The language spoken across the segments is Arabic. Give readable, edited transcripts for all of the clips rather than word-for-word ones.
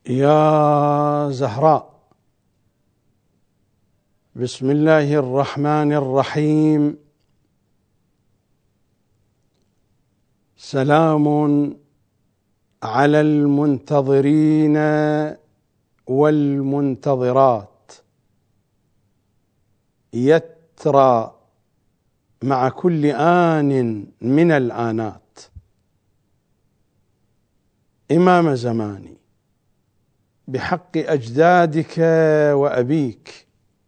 يا زهراء، بسم الله الرحمن الرحيم. سلام على المنتظرين والمنتظرات، يترى مع كل آن من الآنات. إمام زماني، بحق أجدادك وأبيك،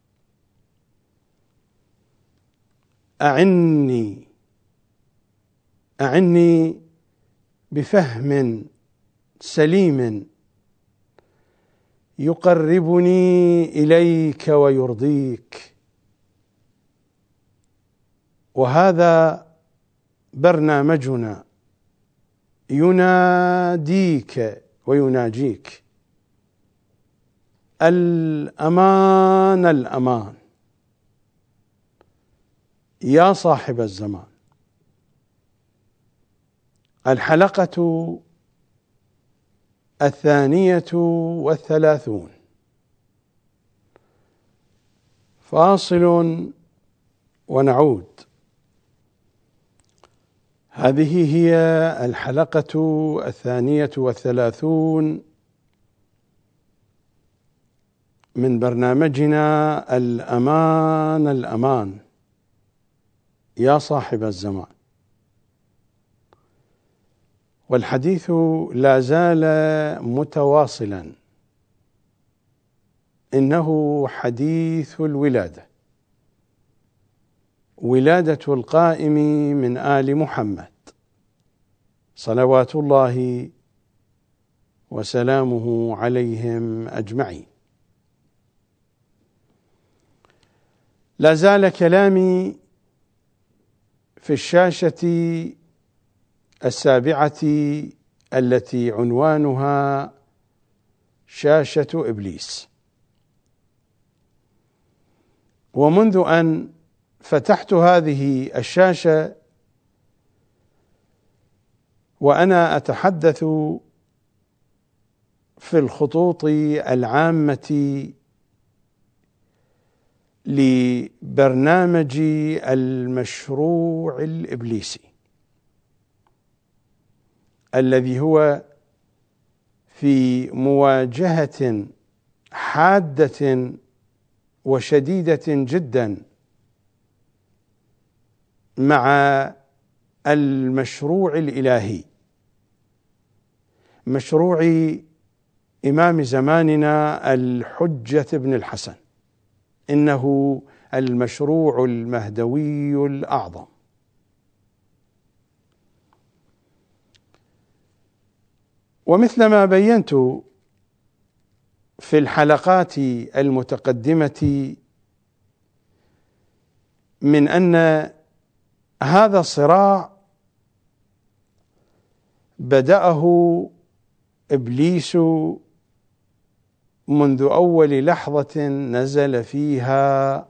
أعني بفهم سليم يقربني إليك ويرضيك. وهذا برنامجنا يناديك ويناجيك. الأمان الأمان يا صاحب الزمان. الحلقة 32. فاصل ونعود. هذه هي الحلقة 32 من برنامجنا الأمان الأمان يا صاحب الزمان. والحديث لا زال متواصلا، إنه حديث الولادة، ولادة القائم من آل محمد صلوات الله وسلامه عليهم أجمعين. لا زال كلامي في الشاشة 7 التي عنوانها شاشة إبليس. ومنذ أن فتحت هذه الشاشة وأنا أتحدث في الخطوط العامة لبرنامج المشروع الإبليسي، الذي هو في مواجهة حادة وشديدة جدا مع المشروع الإلهي، مشروع إمام زماننا الحجة بن الحسن. إنه المشروع المهدوي الأعظم. ومثلما بينت في الحلقات المتقدمة من أن هذا الصراع بدأه إبليس منذ أول لحظة نزل فيها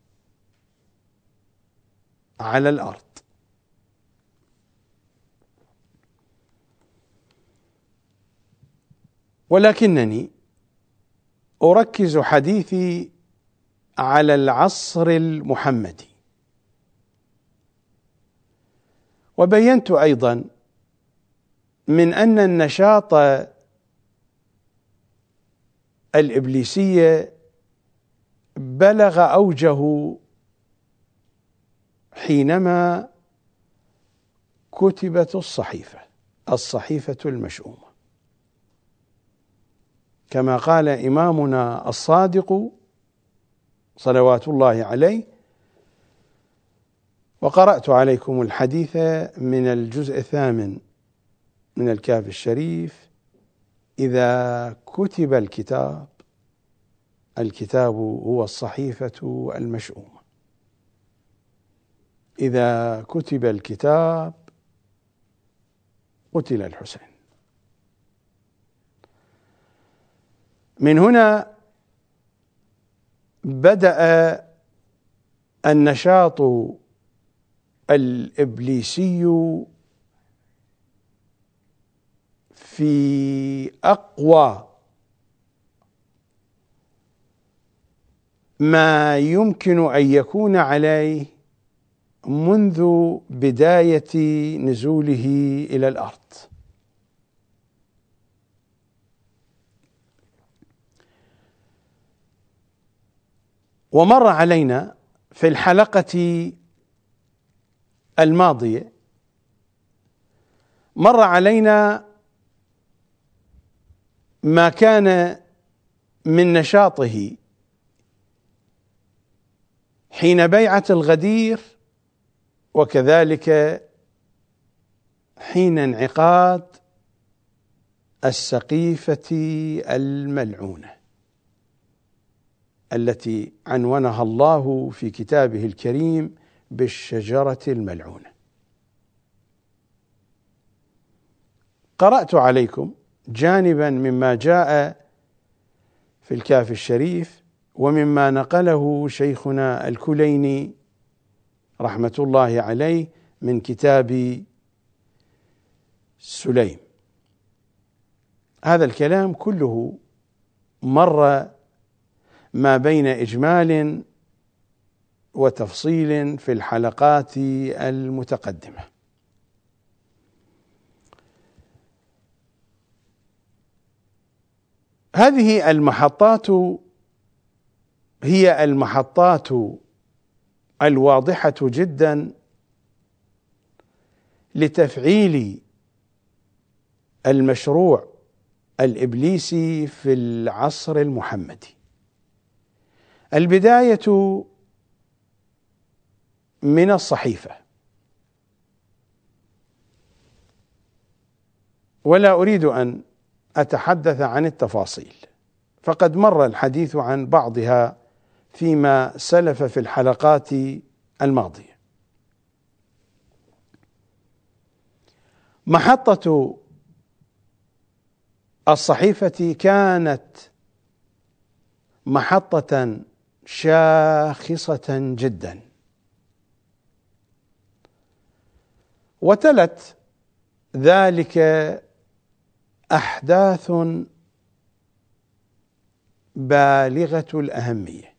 على الأرض. ولكنني أركز حديثي على العصر المحمدي. وبينت أيضا من أن النشاط الإبليسي بلغ أوجه حينما كتبت الصحيفة المشؤومة، كما قال إمامنا الصادق صلوات الله عليه. وقرأت عليكم الحديث من الجزء 8 من الكاف الشريف: إذا كتب الكتاب هو الصحيفة المشؤومة. إذا كتب الكتاب قتل الحسين. من هنا بدأ النشاط الإبليسي في أقوى ما يمكن أن يكون عليه منذ بداية نزوله إلى الأرض. ومر علينا في الحلقة الماضية ما كان من نشاطه حين بيعة الغدير، وكذلك حين انعقاد السقيفة الملعونة التي عنونها الله في كتابه الكريم بالشجرة الملعونة. قرأت عليكم جانبا مما جاء في الكافي الشريف ومما نقله شيخنا الكليني رحمة الله عليه من كتاب سليم. هذا الكلام كله مر ما بين إجمال وتفصيل في الحلقات المتقدمة. هذه المحطات هي المحطات الواضحة جدا لتفعيل المشروع الإبليسي في العصر المحمدي. البداية من الصحيفة، ولا أريد أن أتحدث عن التفاصيل، فقد مر الحديث عن بعضها فيما سلف في الحلقات الماضية. محطة الصحيفة كانت محطة شاخصة جدا، وتلت ذلك أحداث بالغة الأهمية،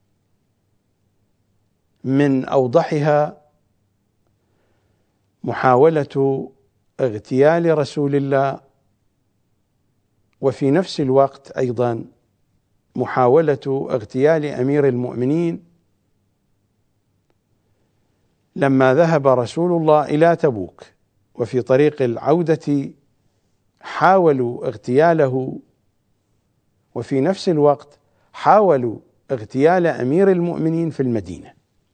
من أوضحها محاولة اغتيال رسول الله، وفي نفس الوقت أيضا محاولة اغتيال أمير المؤمنين لما ذهب رسول الله إلى تبوك، وفي طريق العودة حاولوا اغتياله، وفي نفس الوقت حاولوا اغتيال أمير المؤمنين في المدينة.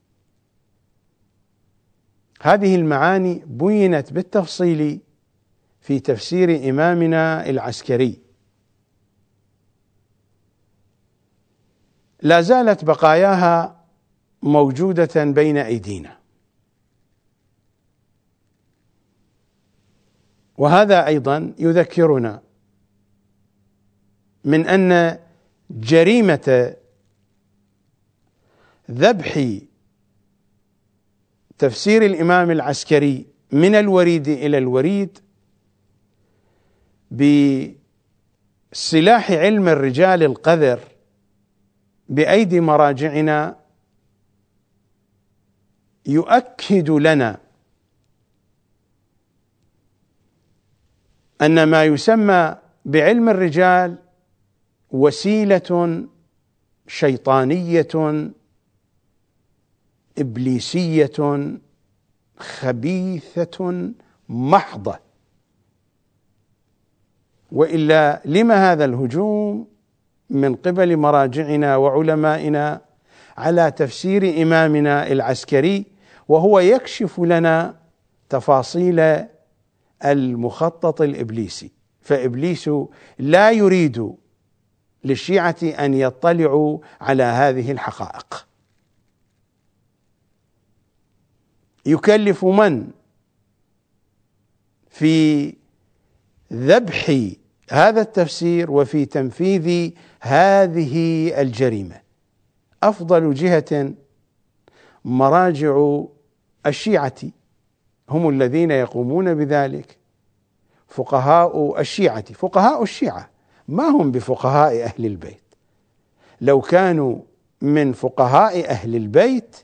هذه المعاني بينت بالتفصيل في تفسير إمامنا العسكري. لا زالت بقاياها موجودة بين أيدينا، وهذا أيضا يذكرنا من أن جريمة ذبح تفسير الإمام العسكري من الوريد إلى الوريد بسلاح علم الرجال القذر بأيدي مراجعنا يؤكد لنا أن ما يسمى بعلم الرجال وسيلة شيطانية إبليسية خبيثة محضة. وإلا لما هذا الهجوم من قبل مراجعنا وعلمائنا على تفسير إمامنا العسكري، وهو يكشف لنا تفاصيل المخطط الإبليسي؟ فإبليس لا يريد للشيعة أن يطلعوا على هذه الحقائق. يكلف من في ذبح هذا التفسير وفي تنفيذ هذه الجريمة؟ أفضل جهة مراجع الشيعة، هم الذين يقومون بذلك، فقهاء الشيعة. فقهاء الشيعة ما هم بفقهاء أهل البيت. لو كانوا من فقهاء أهل البيت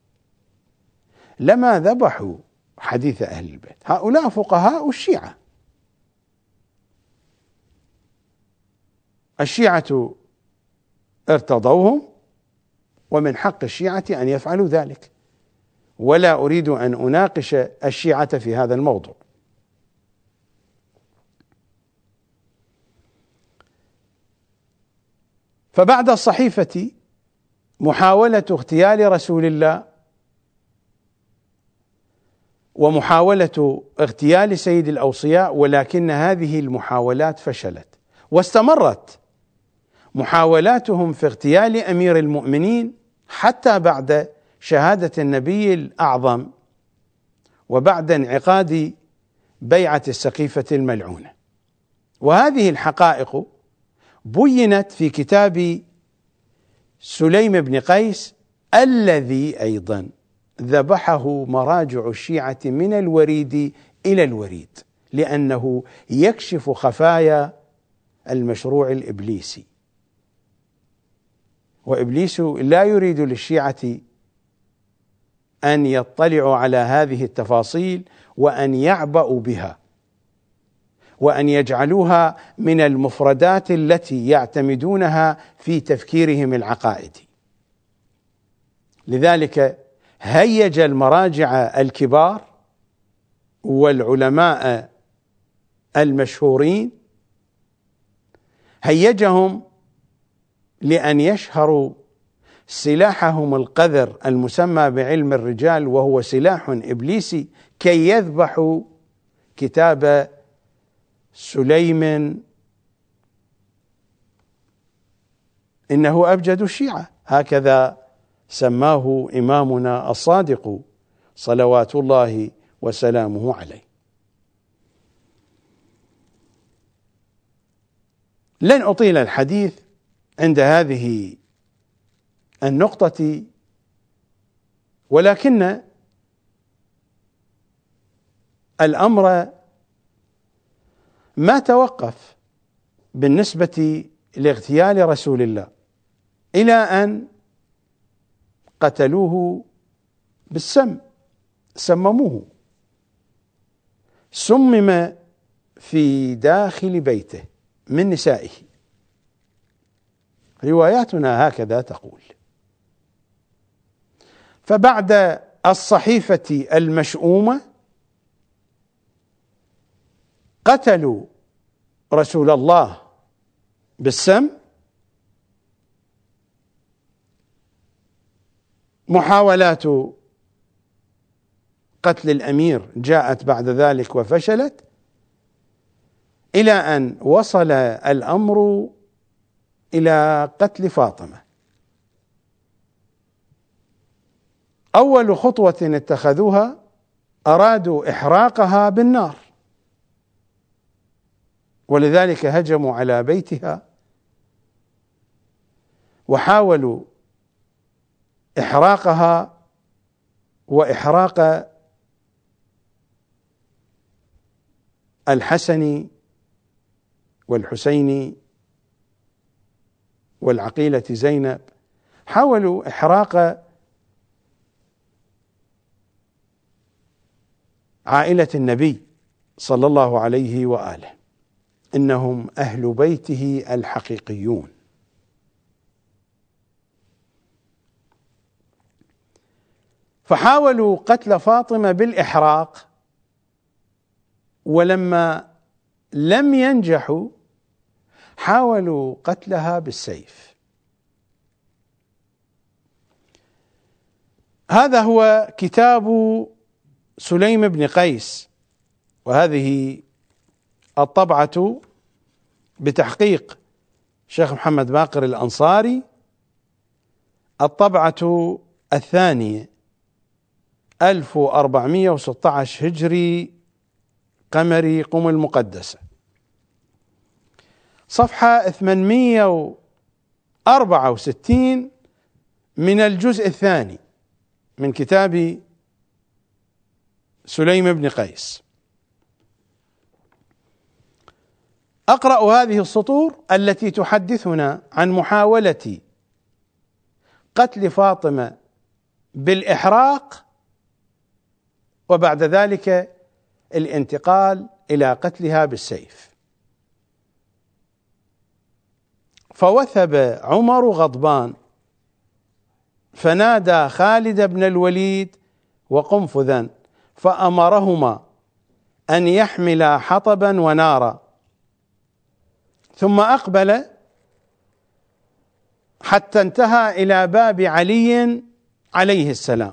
لما ذبحوا حديث أهل البيت. هؤلاء فقهاء الشيعة. الشيعة ارتضوهم، ومن حق الشيعة أن يفعلوا ذلك، ولا أريد أن أناقش الشيعة في هذا الموضوع. فبعد الصحيفة محاولة اغتيال رسول الله ومحاولة اغتيال سيد الأوصياء، ولكن هذه المحاولات فشلت، واستمرت محاولاتهم في اغتيال أمير المؤمنين حتى بعد شهادة النبي الأعظم وبعد انعقاد بيعة السقيفة الملعونة. وهذه الحقائق بينت في كتاب سليم بن قيس الذي أيضا ذبحه مراجع الشيعة من الوريد إلى الوريد، لأنه يكشف خفايا المشروع الإبليسي، وإبليس لا يريد للشيعة أن يطلعوا على هذه التفاصيل وأن يعبأوا بها وأن يجعلوها من المفردات التي يعتمدونها في تفكيرهم العقائدي. لذلك هيج المراجع الكبار والعلماء المشهورين، هيجهم لأن يشهروا سلاحهم القذر المسمى بعلم الرجال، وهو سلاح إبليسي، كي يذبحوا كتاب سليم إنه أبجد الشيعة، هكذا سماه إمامنا الصادق صلوات الله وسلامه عليه. لن أطيل الحديث عند هذه النقطة، ولكن الأمر ما توقف بالنسبة لاغتيال رسول الله إلى أن قتلوه بالسم، سمموه، سمم في داخل بيته من نسائه. رواياتنا هكذا تقول. فبعد الصحيفة المشؤومة قتلوا رسول الله بالسم. محاولات قتل الأمير جاءت بعد ذلك وفشلت، إلى أن وصل الأمر إلى قتل فاطمة. أول خطوة اتخذوها أرادوا إحراقها بالنار، ولذلك هجموا على بيتها وحاولوا إحراقها وإحراق الحسن والحسين والعقيلة زينب، حاولوا إحراق عائلة النبي صلى الله عليه وآله، إنهم أهل بيته الحقيقيون. فحاولوا قتل فاطمة بالإحراق، ولما لم ينجحوا حاولوا قتلها بالسيف. هذا هو كتاب سليم بن قيس، وهذه الطبعة بتحقيق شيخ محمد باقر الأنصاري، الطبعة الثانية 1416 هجري قمري قم المقدسة، صفحة 864 من الجزء الثاني من كتاب سليم بن قيس. أقرأ هذه السطور التي تحدثنا عن محاولة قتل فاطمة بالإحراق، وبعد ذلك الانتقال إلى قتلها بالسيف. فوثب عمر غضبان فنادى خالد بن الوليد وقنفذا فأمرهما أن يحملا حطبا ونارا، ثم أقبل حتى انتهى إلى باب علي عليه السلام،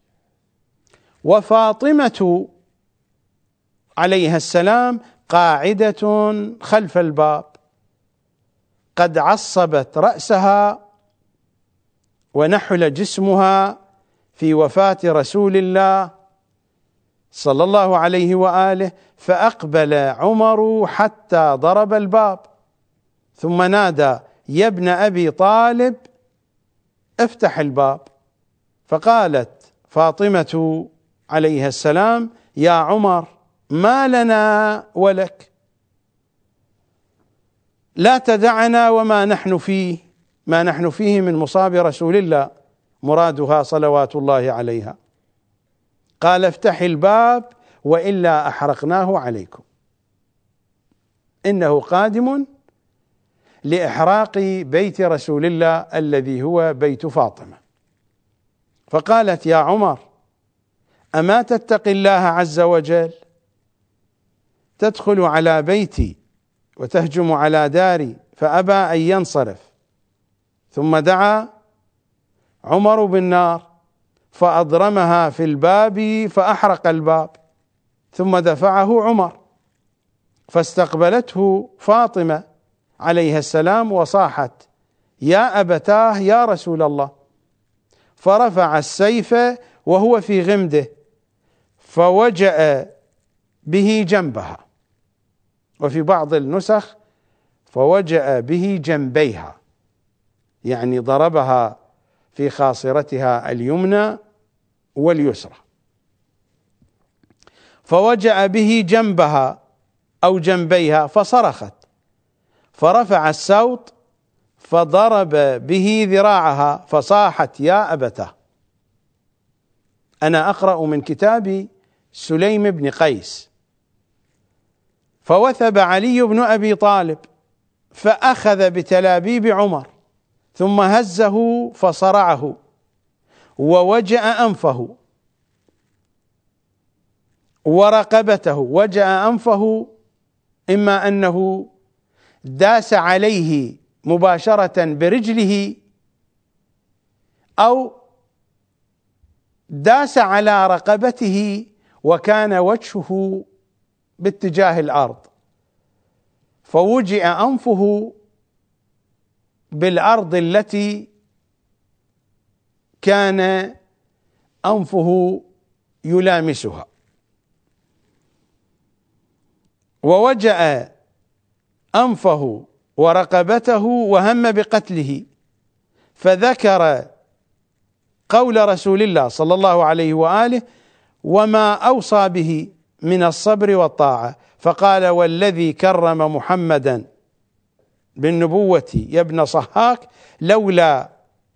وفاطمة عليها السلام قاعدة خلف الباب قد عصبت رأسها ونحل جسمها في وفاة رسول الله صلى الله عليه وآله. فأقبل عمر حتى ضرب الباب، ثم نادى: يا ابن أبي طالب افتح الباب. فقالت فاطمة عليها السلام: يا عمر، ما لنا ولك، لا تدعنا وما نحن فيه، ما نحن فيه من مصاب رسول الله، مرادها صلوات الله عليها. قال: افتح الباب وإلا أحرقناه عليكم، إنه قادم لإحراق بيت رسول الله الذي هو بيت فاطمة. فقالت: يا عمر، أما تتقي الله عز وجل، تدخل على بيتي وتهجم على داري؟ فأبى أن ينصرف، ثم دعا عمر بالنار فأضرمها في الباب فأحرق الباب، ثم دفعه عمر، فاستقبلته فاطمة عليها السلام وصاحت: يا أبتاه يا رسول الله. فرفع السيف وهو في غمده فوجأ به جنبها، وفي بعض النسخ فوجأ به جنبيها، يعني ضربها في خاصرتها اليمنى واليسرى. فوجأ به جنبها أو جنبيها فصرخت، فرفع الصوت فضرب به ذراعها فصاحت: يا أبتاه. أنا أقرأ من كتاب سليم بن قيس. فوثب علي بن أبي طالب فأخذ بتلابيب عمر، ثم هزه فصرعه ووجأ أنفه ورقبته. وجأ أنفه إما أنه داس عليه مباشرة برجله، أو داس على رقبته وكان وجهه باتجاه الأرض، فوجئ أنفه بالأرض التي كان أنفه يلامسها. ووجأ أنفه ورقبته وهم بقتله، فذكر قول رسول الله صلى الله عليه وآله وما أوصى به من الصبر والطاعة، فقال: والذي كرم محمدا بالنبوة يا ابن صهاك، لولا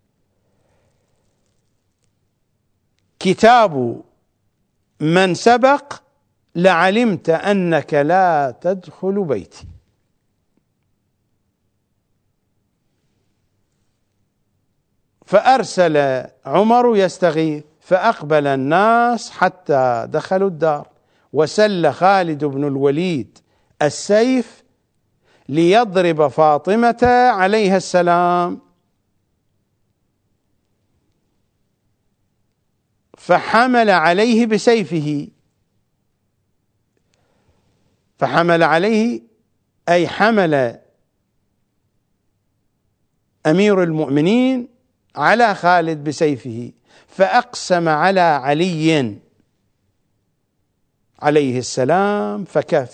كتاب من سبق لعلمت أنك لا تدخل بيتي. فأرسل عمر يستغيث، فأقبل الناس حتى دخلوا الدار، وسل خالد بن الوليد السيف ليضرب فاطمة عليها السلام، فحمل عليه بسيفه. فحمل عليه أي حمل أمير المؤمنين على خالد بسيفه، فأقسم على علي عليه السلام فكف.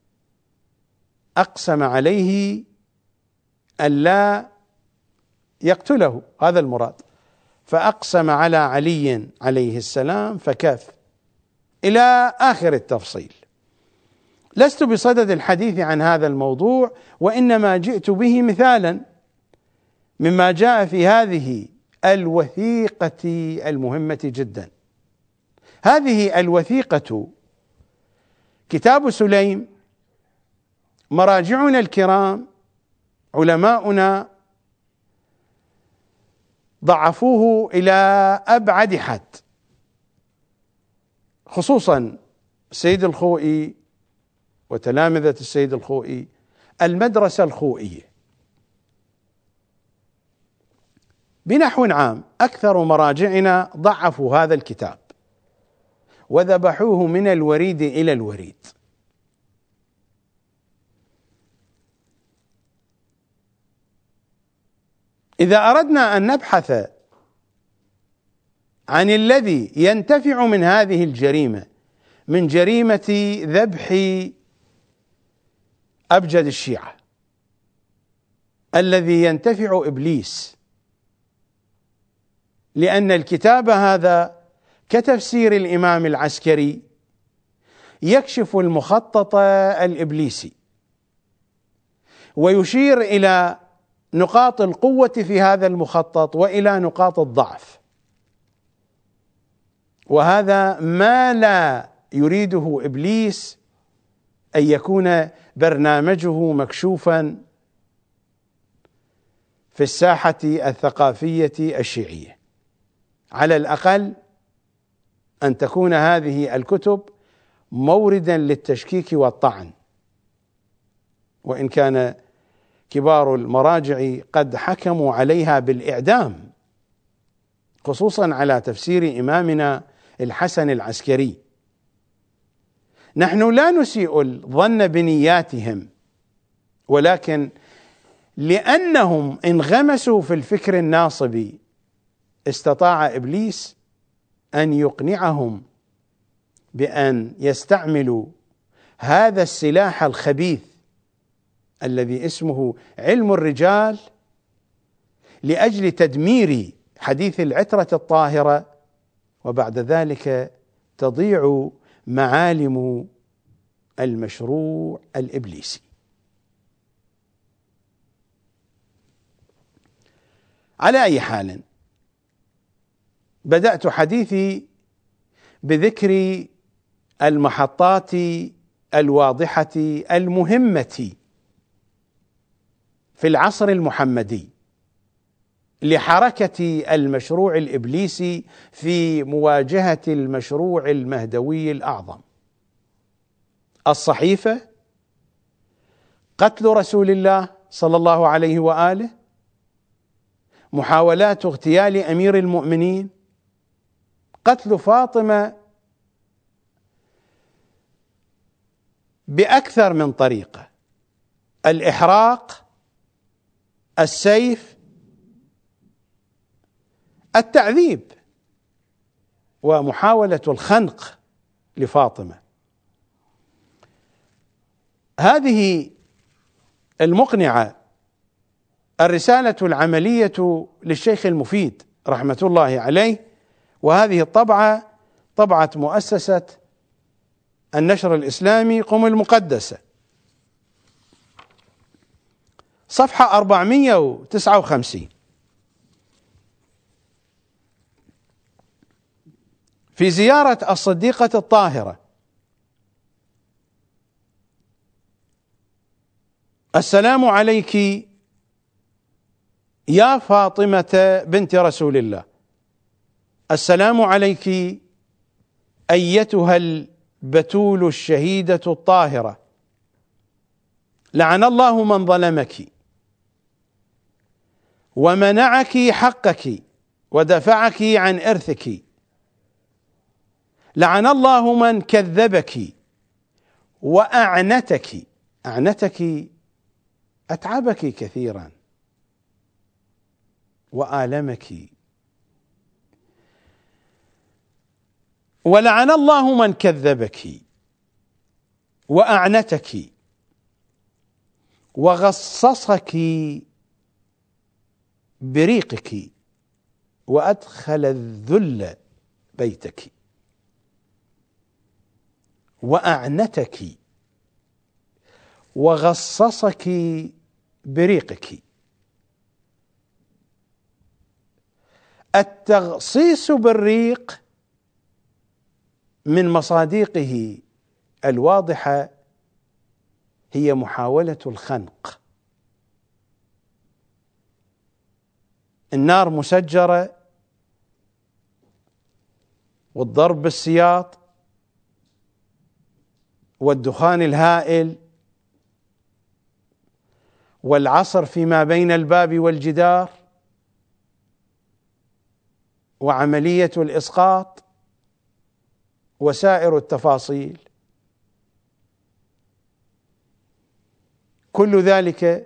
أقسم عليه ألا يقتله، هذا المراد. فأقسم على علي عليه السلام فكف، إلى آخر التفصيل. لست بصدد الحديث عن هذا الموضوع، وإنما جئت به مثالا مما جاء في هذه الوثيقة المهمة جدا. هذه الوثيقة كتاب سليم، مراجعنا الكرام علماؤنا ضعفوه إلى أبعد حد، خصوصا السيد الخوئي وتلامذة السيد الخوئي، المدرسة الخوئية. بنحو عام أكثر مراجعنا ضعفوا هذا الكتاب وذبحوه من الوريد إلى الوريد. إذا أردنا أن نبحث عن الذي ينتفع من هذه الجريمة، من جريمة ذبح أبجد الشيعة، الذي ينتفع إبليس، لأن الكتاب هذا كتفسير الإمام العسكري يكشف المخطط الإبليسي ويشير إلى نقاط القوة في هذا المخطط وإلى نقاط الضعف، وهذا ما لا يريده إبليس، أن يكون برنامجه مكشوفا في الساحة الثقافية الشيعية. على الأقل أن تكون هذه الكتب موردا للتشكيك والطعن، وإن كان كبار المراجع قد حكموا عليها بالإعدام، خصوصا على تفسير إمامنا الحسن العسكري. نحن لا نسيء الظن بنياتهم، ولكن لأنهم انغمسوا في الفكر الناصبي استطاع إبليس أن يقنعهم بأن يستعملوا هذا السلاح الخبيث الذي اسمه علم الرجال لأجل تدمير حديث العترة الطاهرة، وبعد ذلك تضيع معالم المشروع الإبليسي. على أي حال، بدأت حديثي بذكر المحطات الواضحة المهمة في العصر المحمدي لحركة المشروع الإبليسي في مواجهة المشروع المهدوي الأعظم. الصحيفة، قتل رسول الله صلى الله عليه وآله، محاولات اغتيال أمير المؤمنين، قتل فاطمة بأكثر من طريقة، الإحراق، السيف، التعذيب، ومحاولة الخنق لفاطمة. هذه المقنعة الرسالة العملية للشيخ المفيد رحمة الله عليه، وهذه الطبعة طبعة مؤسسة النشر الإسلامي قم المقدسة، صفحة 459، في زيارة الصديقة الطاهرة: السلام عليك يا فاطمة بنت رسول الله، السلام عليك أيتها البتول الشهيدة الطاهرة، لعن الله من ظلمك ومنعك حقك ودفعك عن إرثك، لعن الله من كذبك وأعنتك. أعنتك أتعبك كثيرا وآلمك، ولعن الله من كذبك وأعنتك وغصصك بريقك وأدخل الذل بيتك، وأعنتك وغصصك بريقك. التغصيص بالريق من مصادقه الواضحة هي محاولة الخنق. النار مسجرة والضرب بالسياط والدخان الهائل والعصر فيما بين الباب والجدار وعملية الإسقاط وسائر التفاصيل، كل ذلك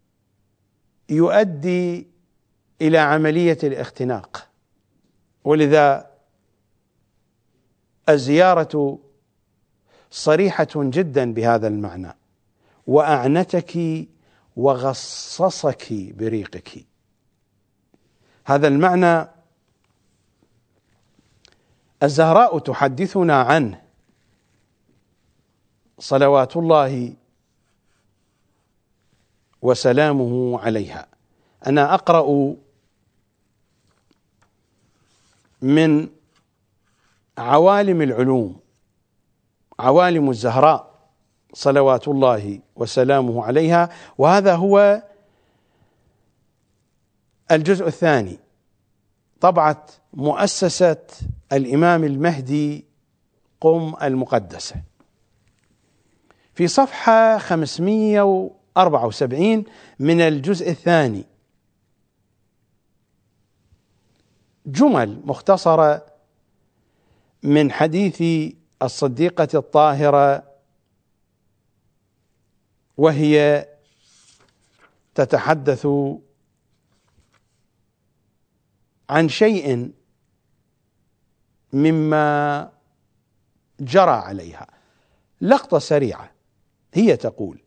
يؤدي إلى عملية الاختناق. ولذا الزيارة صريحة جدا بهذا المعنى: وأعنتك وغصصك بريقك. هذا المعنى الزهراء تحدثنا عنه صلوات الله وسلامه عليها. أنا أقرأ من عوالم العلوم، عوالم الزهراء صلوات الله وسلامه عليها، وهذا هو الجزء الثاني، طبعة مؤسسة الإمام المهدي قم المقدسة، في صفحة 574 من الجزء الثاني، جمل مختصرة من حديث الصديقة الطاهرة، وهي تتحدث عن شيء مما جرى عليها. لقطة سريعة، هي تقول: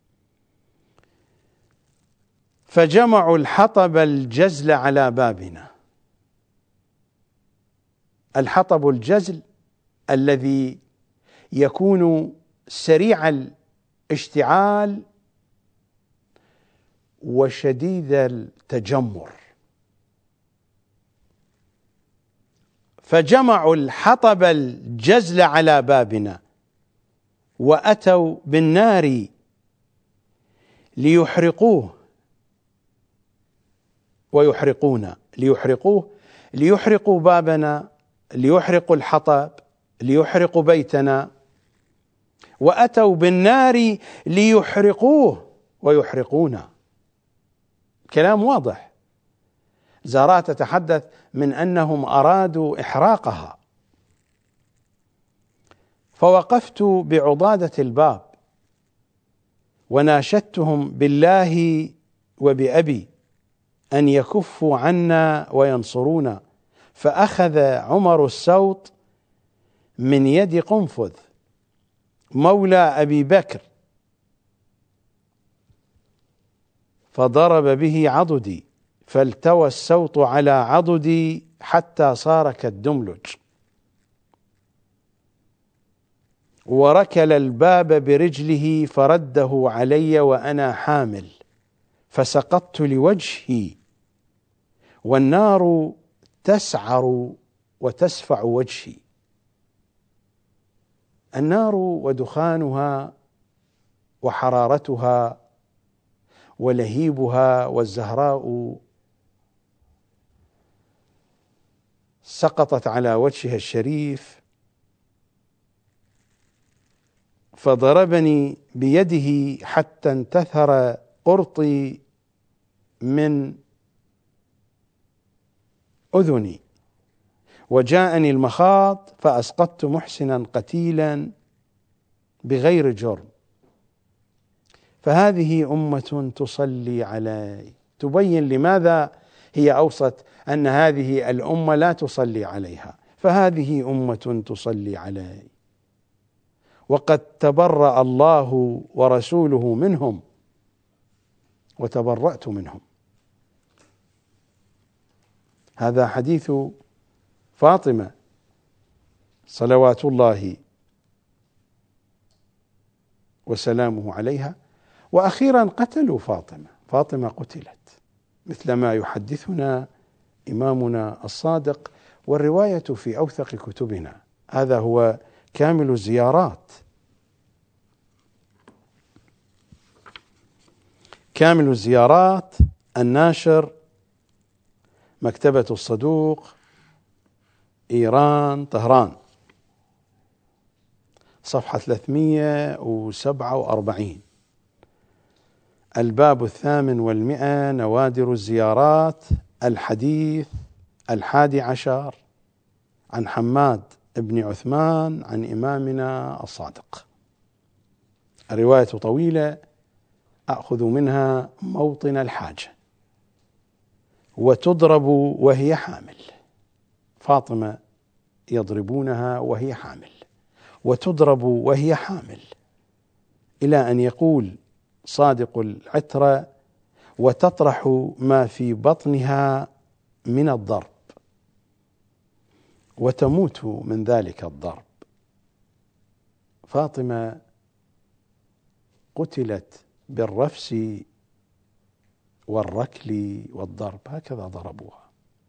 فجمعوا الحطب الجزل على بابنا. الحطب الجزل الذي يكون سريع الاشتعال وشديد التجمر. فجمعوا الحطب الجزل على بابنا وأتوا بالنار ليحرقوه ويحرقونا، ليحرقوا بابنا، ليحرقوا الحطب، ليحرقوا بيتنا، وأتوا بالنار ليحرقوه ويحرقونا. كلام واضح. زهراء تتحدث من أنهم أرادوا إحراقها. فوقفت بعضادة الباب وناشدتهم بالله وبأبي أن يكفوا عنا وينصرونا، فأخذ عمر السوط من يد قنفذ مولى أبي بكر فضرب به عضدي، فالتوى السوط على عضدي حتى صار كالدملج، وركل الباب برجله فرده علي وأنا حامل، فسقطت لوجهي والنار تسعر وتسفع وجهي. النار ودخانها وحرارتها ولهيبها، والزهراء سقطت على وجهها الشريف، فضربني بيده حتى انتثر قرطي من أذني، وجاءني المخاض فأسقطت محسنا قتيلا بغير جرم. فهذه أمة تصلي علي. تبين لماذا هي أوصت أن هذه الأمة لا تصلي عليها. فهذه أمة تصلي علي، وقد تبرأ الله ورسوله منهم وتبرأت منهم. هذا حديث فاطمة صلوات الله وسلامه عليها. وأخيرا قتلوا فاطمة قتلت، مثل ما يحدثنا إمامنا الصادق، والرواية في أوثق كتبنا. هذا هو كامل الزيارات. كامل الزيارات الناشر مكتبة الصدوق، إيران، طهران، صفحة 347. الباب 800، نوادر الزيارات، الحديث 11، عن حماد بن عثمان عن إمامنا الصادق. الرواية طويلة، أخذ منها موطن الحاجة. وتضرب وهي حامل، فاطمة يضربونها وهي حامل، وتضرب وهي حامل، إلى أن يقول صادق العترة: وتطرح ما في بطنها من الضرب وتموت من ذلك الضرب. فاطمة قتلت بالرفس والركل والضرب، هكذا ضربوها.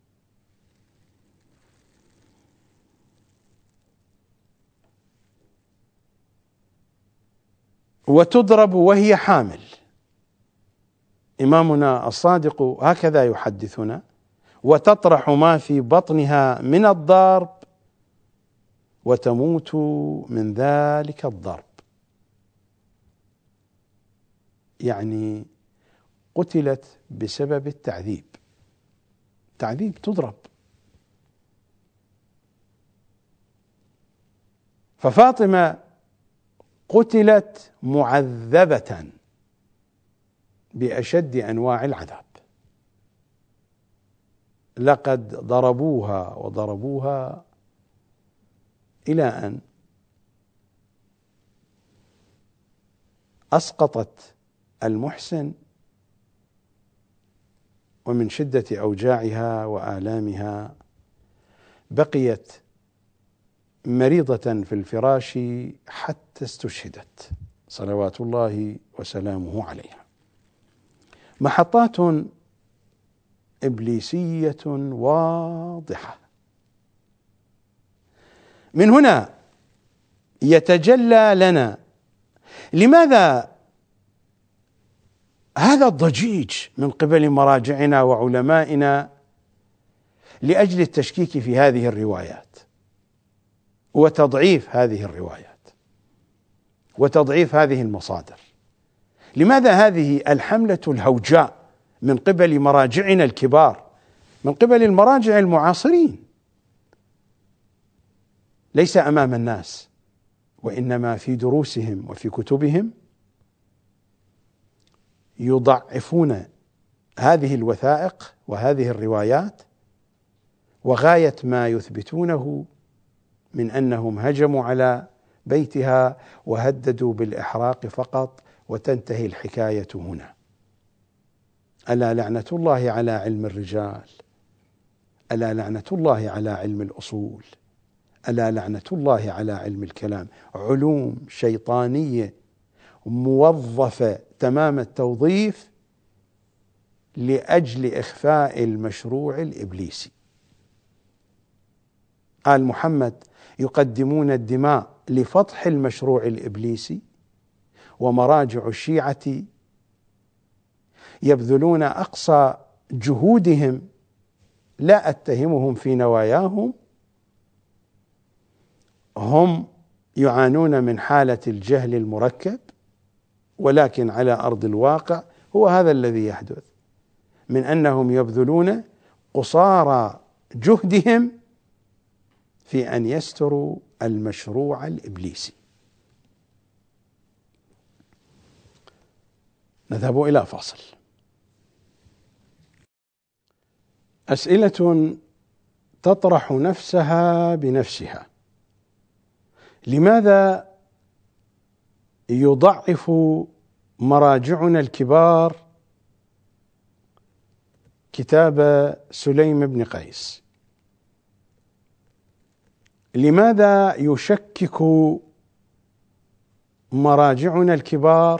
وتضرب وهي حامل. إمامنا الصادق هكذا يحدثنا: وتطرح ما في بطنها من الضرب وتموت من ذلك الضرب، يعني قتلت بسبب التعذيب. تعذيب، تضرب. ففاطمة قتلت معذبة بأشد أنواع العذاب. لقد ضربوها وضربوها إلى أن أسقطت المحسن، ومن شدة أوجاعها وآلامها بقيت مريضة في الفراش حتى استشهدت صلوات الله وسلامه عليها. محطات إبليسية واضحة. من هنا يتجلى لنا لماذا هذا الضجيج من قبل مراجعنا وعلمائنا لأجل التشكيك في هذه الروايات وتضعيف هذه الروايات وتضعيف هذه المصادر. لماذا هذه الحملة الهوجاء من قبل مراجعنا الكبار، من قبل المراجع المعاصرين، ليس أمام الناس وإنما في دروسهم وفي كتبهم، يضعفون هذه الوثائق وهذه الروايات، وغاية ما يثبتونه من أنهم هجموا على بيتها وهددوا بالإحراق فقط وتنتهي الحكاية هنا. ألا لعنة الله على علم الرجال، ألا لعنة الله على علم الأصول، ألا لعنة الله على علم الكلام. علوم شيطانية موظفة تمام التوظيف لأجل إخفاء المشروع الإبليسي. آل محمد يقدمون الدماء لفضح المشروع الإبليسي، ومراجع الشيعة يبذلون أقصى جهودهم، لا أتهمهم في نواياهم، هم يعانون من حالة الجهل المركب، ولكن على أرض الواقع هو هذا الذي يحدث، من أنهم يبذلون قصارى جهدهم في أن يستروا المشروع الإبليسي. نذهب إلى فاصل. أسئلة تطرح نفسها بنفسها: لماذا يضعف مراجعنا الكبار كتاب سليم بن قيس؟ لماذا يشكك مراجعنا الكبار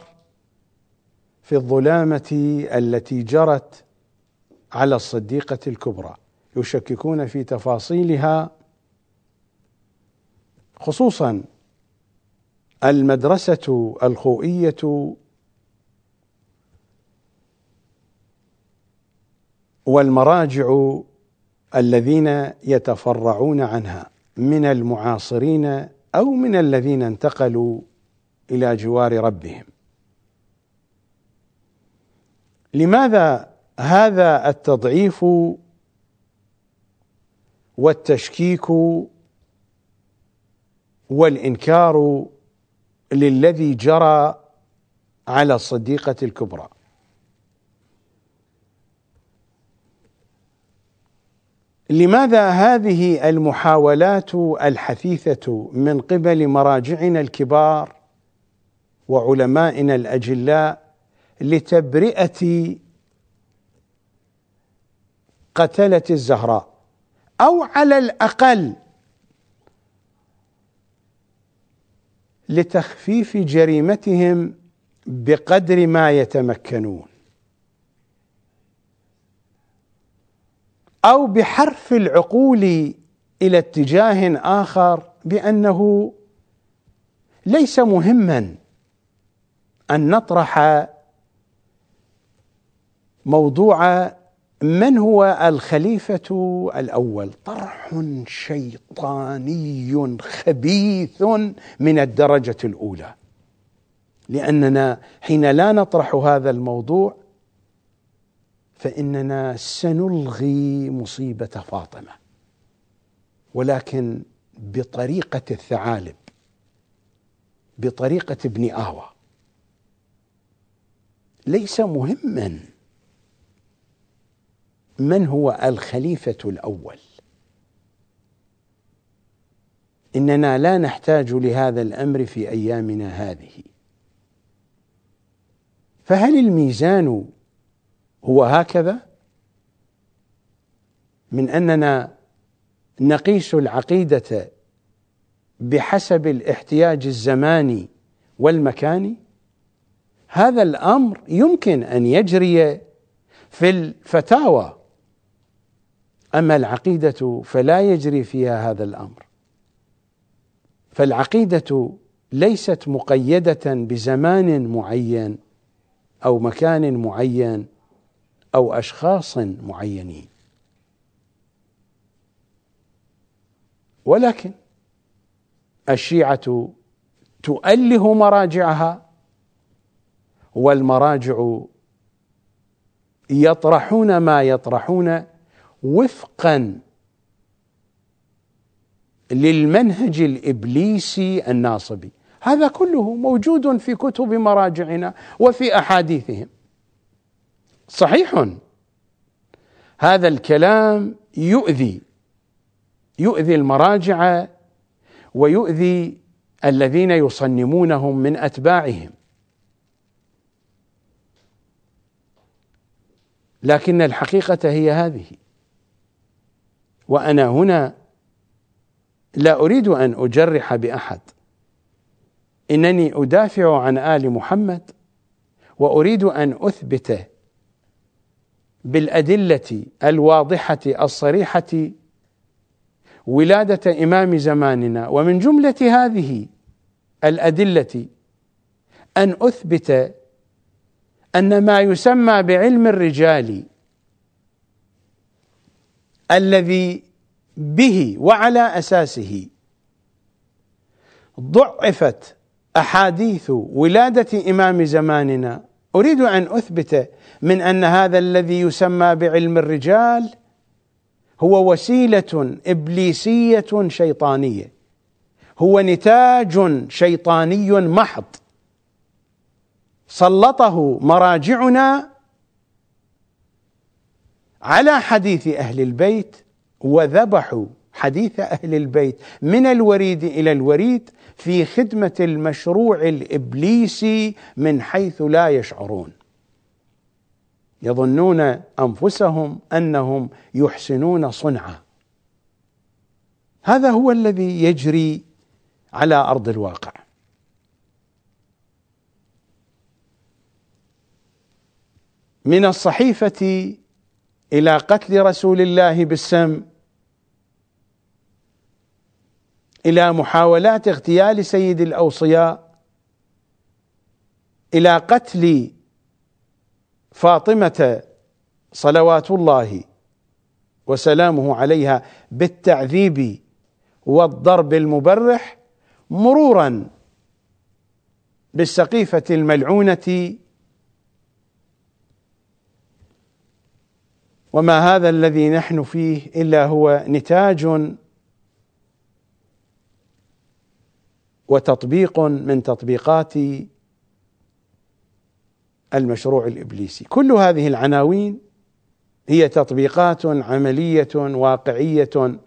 في الظلامة التي جرت على الصديقة الكبرى؟ يشككون في تفاصيلها، خصوصا المدرسة الخوئية والمراجع الذين يتفرعون عنها من المعاصرين أو من الذين انتقلوا إلى جوار ربهم. لماذا هذا التضعيف والتشكيك والإنكار للذي جرى على الصديقة الكبرى؟ لماذا هذه المحاولات الحثيثة من قبل مراجعنا الكبار وعلمائنا الأجلاء لتبرئة قتلة الزهراء، أو على الأقل لتخفيف جريمتهم بقدر ما يتمكنون، أو بحرف العقول إلى اتجاه آخر بأنه ليس مهما أن نطرح موضوع من هو الخليفة الأول؟ طرح شيطاني خبيث من الدرجة الأولى، لأننا حين لا نطرح هذا الموضوع فإننا سنلغي مصيبة فاطمة، ولكن بطريقة الثعالب، بطريقة ابن آوى. ليس مهما من هو الخليفة الأول، إننا لا نحتاج لهذا الأمر في أيامنا هذه. فهل الميزان هو هكذا، من أننا نقيس العقيدة بحسب الاحتياج الزماني والمكاني؟ هذا الأمر يمكن أن يجري في الفتاوى، أما العقيدة فلا يجري فيها هذا الأمر. فالعقيدة ليست مقيدة بزمان معين أو مكان معين أو أشخاص معينين، ولكن الشيعة تؤله مراجعها، والمراجع يطرحون ما يطرحون وفقا للمنهج الإبليسي الناصبي. هذا كله موجود في كتب مراجعنا وفي أحاديثهم. صحيح هذا الكلام يؤذي المراجع ويؤذي الذين يصنمونهم من أتباعهم، لكن الحقيقة هي هذه. وأنا هنا لا أريد أن أجرح بأحد، إنني أدافع عن آل محمد، وأريد أن أثبت بالأدلة الواضحة الصريحة ولادة إمام زماننا. ومن جملة هذه الأدلة أن أثبت أن ما يسمى بعلم الرجال الذي به وعلى أساسه ضعفت أحاديث ولادة إمام زماننا، أريد أن أثبت من أن هذا الذي يسمى بعلم الرجال هو وسيلة إبليسية شيطانية، هو نتاج شيطاني محض سلطه مراجعنا على حديث أهل البيت، وذبحوا حديث أهل البيت من الوريد إلى الوريد في خدمة المشروع الإبليسي من حيث لا يشعرون. يظنون أنفسهم أنهم يحسنون صنعا. هذا هو الذي يجري على أرض الواقع. من الصحيفة إلى قتل رسول الله بالسم، إلى محاولات اغتيال سيد الأوصياء، إلى قتل فاطمة صلوات الله وسلامه عليها بالتعذيب والضرب المبرح، مرورا بالسقيفة الملعونة. وما هذا الذي نحن فيه إلا هو نتاج وتطبيق من تطبيقات المشروع الإبليسي. كل هذه العناوين هي تطبيقات عملية واقعية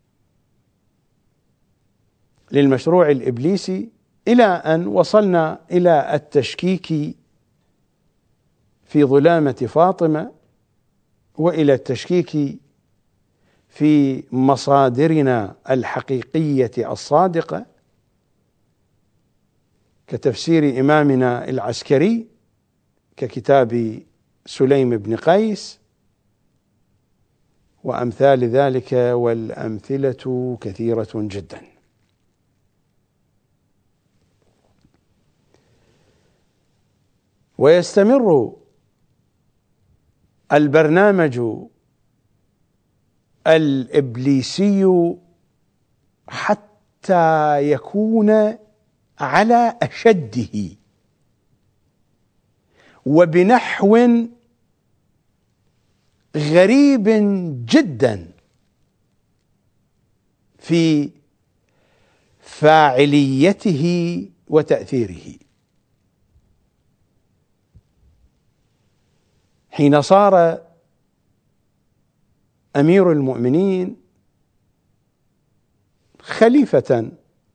للمشروع الإبليسي، إلى أن وصلنا إلى التشكيك في ظلامة فاطمة، وإلى التشكيك في مصادرنا الحقيقية الصادقة كتفسير إمامنا العسكري، ككتاب سليم بن قيس وأمثال ذلك، والأمثلة كثيرة جدا. ويستمر البرنامج الإبليسي حتى يكون على أشده وبنحو غريب جدا في فاعليته وتأثيره. حين صار أمير المؤمنين خليفة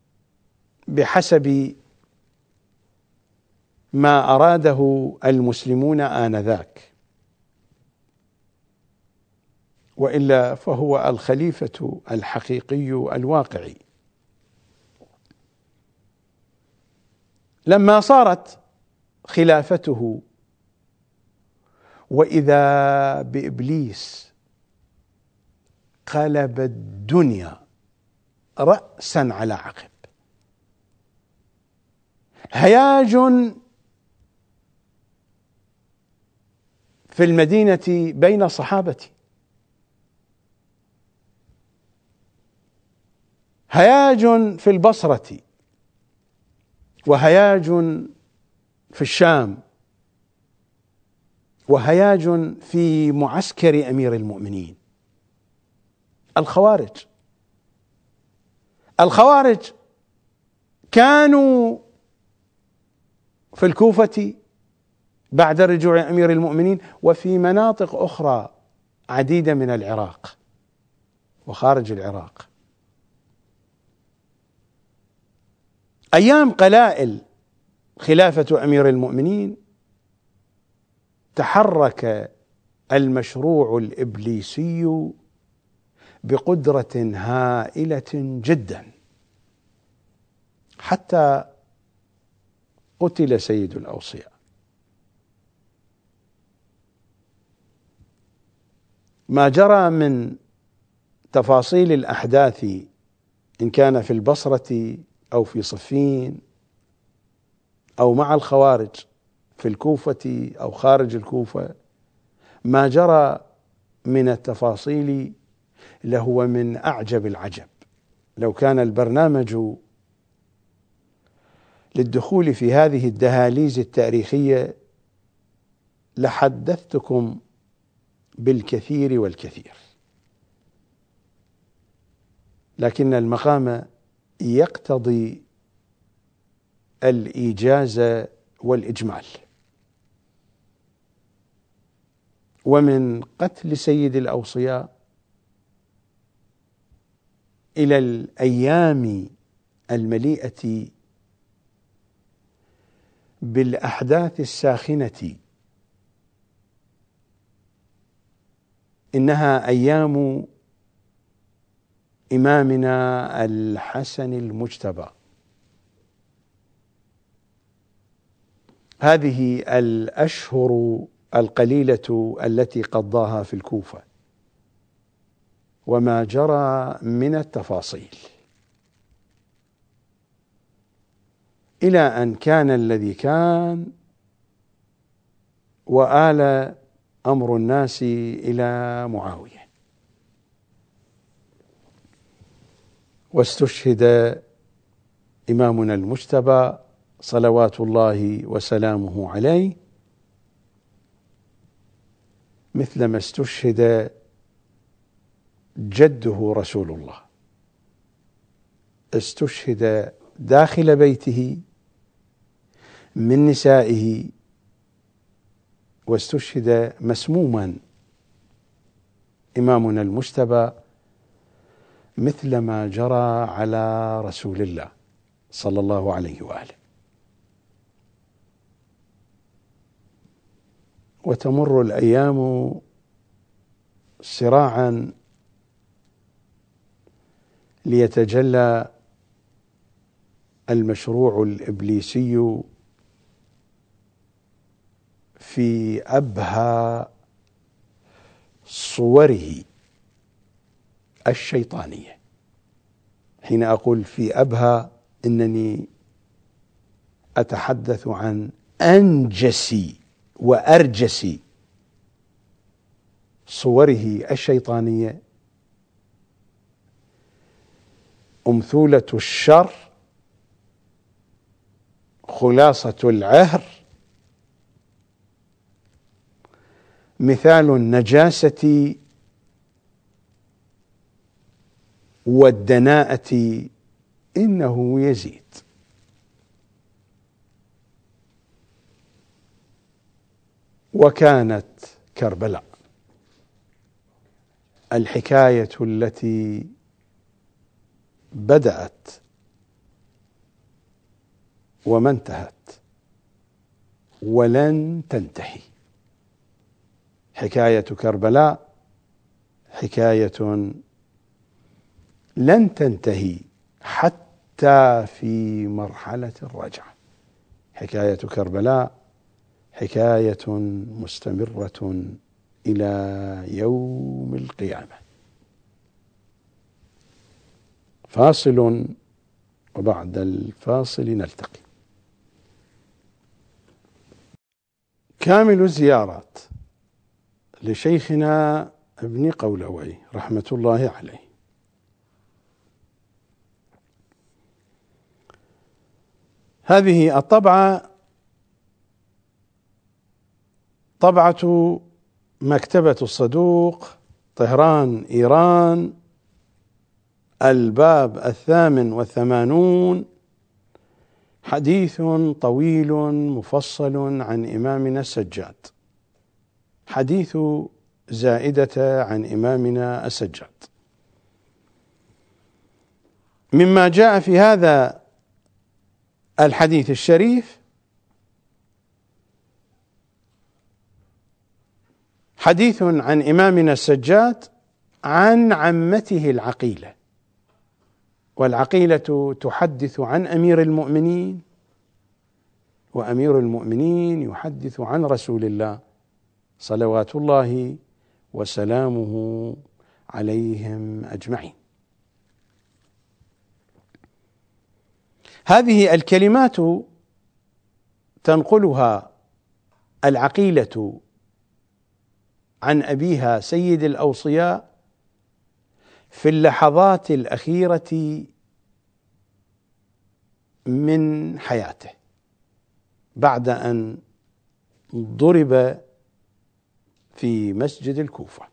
بحسب ما أراده المسلمون آنذاك، وإلا فهو الخليفة الحقيقي الواقعي. لما صارت خلافته وإذا بإبليس قلب الدنيا رأسا على عقب، هياج في المدينة بين الصحابة، هياج في البصرة، وهياج في الشام، وهياج في معسكر أمير المؤمنين. الخوارج كانوا في الكوفة بعد رجوع أمير المؤمنين، وفي مناطق أخرى عديدة من العراق وخارج العراق. أيام قلائل خلافة أمير المؤمنين تحرك المشروع الإبليسي بقدرة هائلة جدا حتى قتل سيد الأوصياء. ما جرى من تفاصيل الأحداث إن كان في البصرة أو في صفين أو مع الخوارج في الكوفة أو خارج الكوفة، ما جرى من التفاصيل لهو من أعجب العجب. لو كان البرنامج للدخول في هذه الدهاليز التاريخية لحدثتكم بالكثير والكثير، لكن المقام يقتضي الإيجاز والإجمال. ومن قتل سيد الأوصياء إلى الأيام المليئة بالأحداث الساخنة، إنها أيام إمامنا الحسن المجتبى. هذه الأشهر القليلة التي قضاها في الكوفة وما جرى من التفاصيل، إلى أن كان الذي كان وآل أمر الناس إلى معاوية، واستشهد إمامنا المجتبى صلوات الله وسلامه عليه مثلما استشهد جده رسول الله، استشهد داخل بيته من نسائه، واستشهد مسموما إمامنا المجتبى مثلما جرى على رسول الله صلى الله عليه وآله. وتمر الأيام سراعا ليتجلى المشروع الإبليسي في أبهى صوره الشيطانية. حين أقول في أبهى إنني أتحدث عن أنجس وأرجس صوره الشيطانية، أمثولة الشر، خلاصة العهر، مثال النجاسة والدناءة، إنه يزيد. وكانت كربلاء الحكاية التي بدأت وما انتهت ولن تنتهي. حكاية كربلاء حكاية لن تنتهي حتى في مرحلة الرجعة. حكاية كربلاء حكاية مستمرة إلى يوم القيامة. فاصل، وبعد الفاصل نلتقي. كامل الزيارات لشيخنا ابن قولوي رحمة الله عليه. هذه الطبعة طبعة مكتبة الصدوق، طهران، إيران، الباب 88، حديث طويل مفصل عن إمامنا السجاد، حديث زائدة عن إمامنا السجاد. مما جاء في هذا الحديث الشريف حديث عن إمامنا السجاد عن عمته العقيلة، والعقيلة تحدث عن أمير المؤمنين، وأمير المؤمنين يحدث عن رسول الله صلوات الله وسلامه عليهم أجمعين. هذه الكلمات تنقلها العقيلة عن أبيها سيد الأوصياء في اللحظات الأخيرة من حياته بعد أن ضرب في مسجد الكوفة.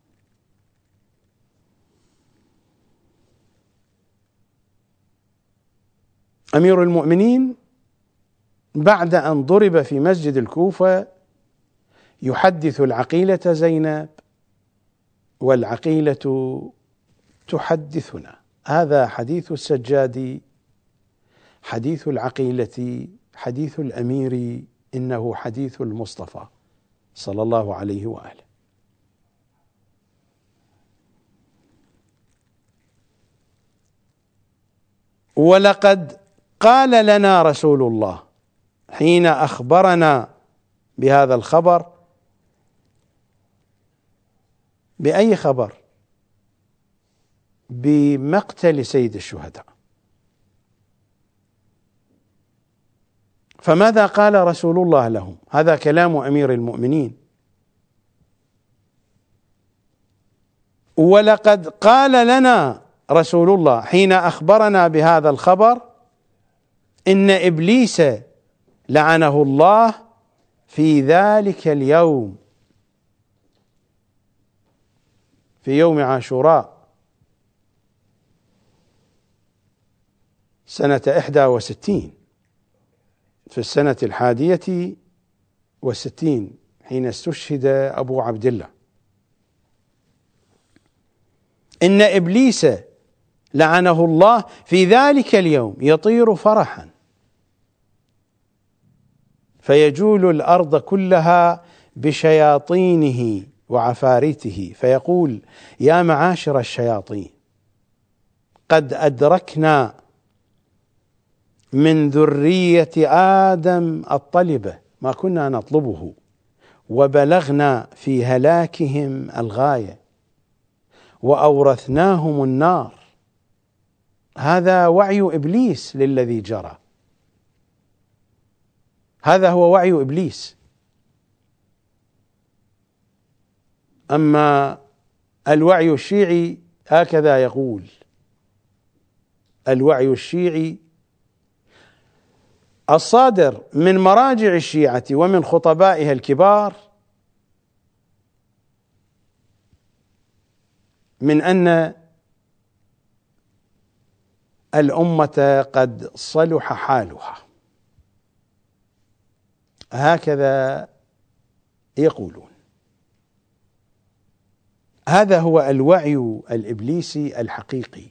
أمير المؤمنين بعد أن ضرب في مسجد الكوفة يحدث العقيلة زينب، والعقيلة تحدثنا. هذا حديث السجاد، حديث العقيلة، حديث الأمير، إنه حديث المصطفى صلى الله عليه وآله. ولقد قال لنا رسول الله حين أخبرنا بهذا الخبر بأي خبر؟ بمقتل سيد الشهداء. فماذا قال رسول الله لهم؟ هذا كلام أمير المؤمنين. ولقد قال لنا رسول الله حين أخبرنا بهذا الخبر إن إبليس لعنه الله في ذلك اليوم، في يوم عاشوراء سنة 61 في السنة 61 حين استشهد أبو عبد الله، إن إبليس لعنه الله في ذلك اليوم يطير فرحا فيجول الأرض كلها بشياطينه وعفاريته، فيقول: يا معاشر الشياطين، قد أدركنا من ذرية آدم الطلبة ما كنا نطلبه، وبلغنا في هلاكهم الغاية، وأورثناهم النار. هذا وعي إبليس للذي جرى، هذا هو وعي إبليس. أما الوعي الشيعي هكذا يقول: الوعي الشيعي الصادر من مراجع الشيعة ومن خطبائها الكبار من أن الأمة قد صلح حالها، هكذا يقولون. هذا هو الوعي الإبليسي الحقيقي.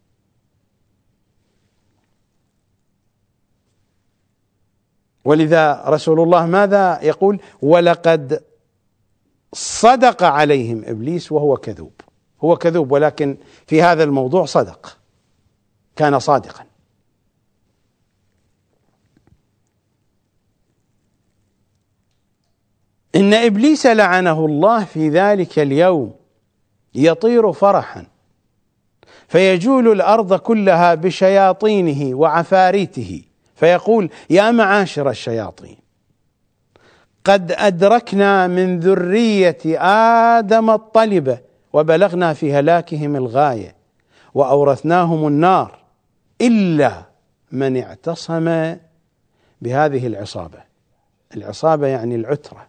ولذا رسول الله ماذا يقول؟ ولقد صدق عليهم إبليس وهو كذوب. هو كذوب، ولكن في هذا الموضوع صدق، كان صادقا. إن إبليس لعنه الله في ذلك اليوم يطير فرحا فيجول الأرض كلها بشياطينه وعفاريته، فيقول: يا معاشر الشياطين، قد أدركنا من ذرية آدم الطلبة، وبلغنا في هلاكهم الغاية، وأورثناهم النار، إلا من اعتصم بهذه العصابة. العصابة يعني العترة.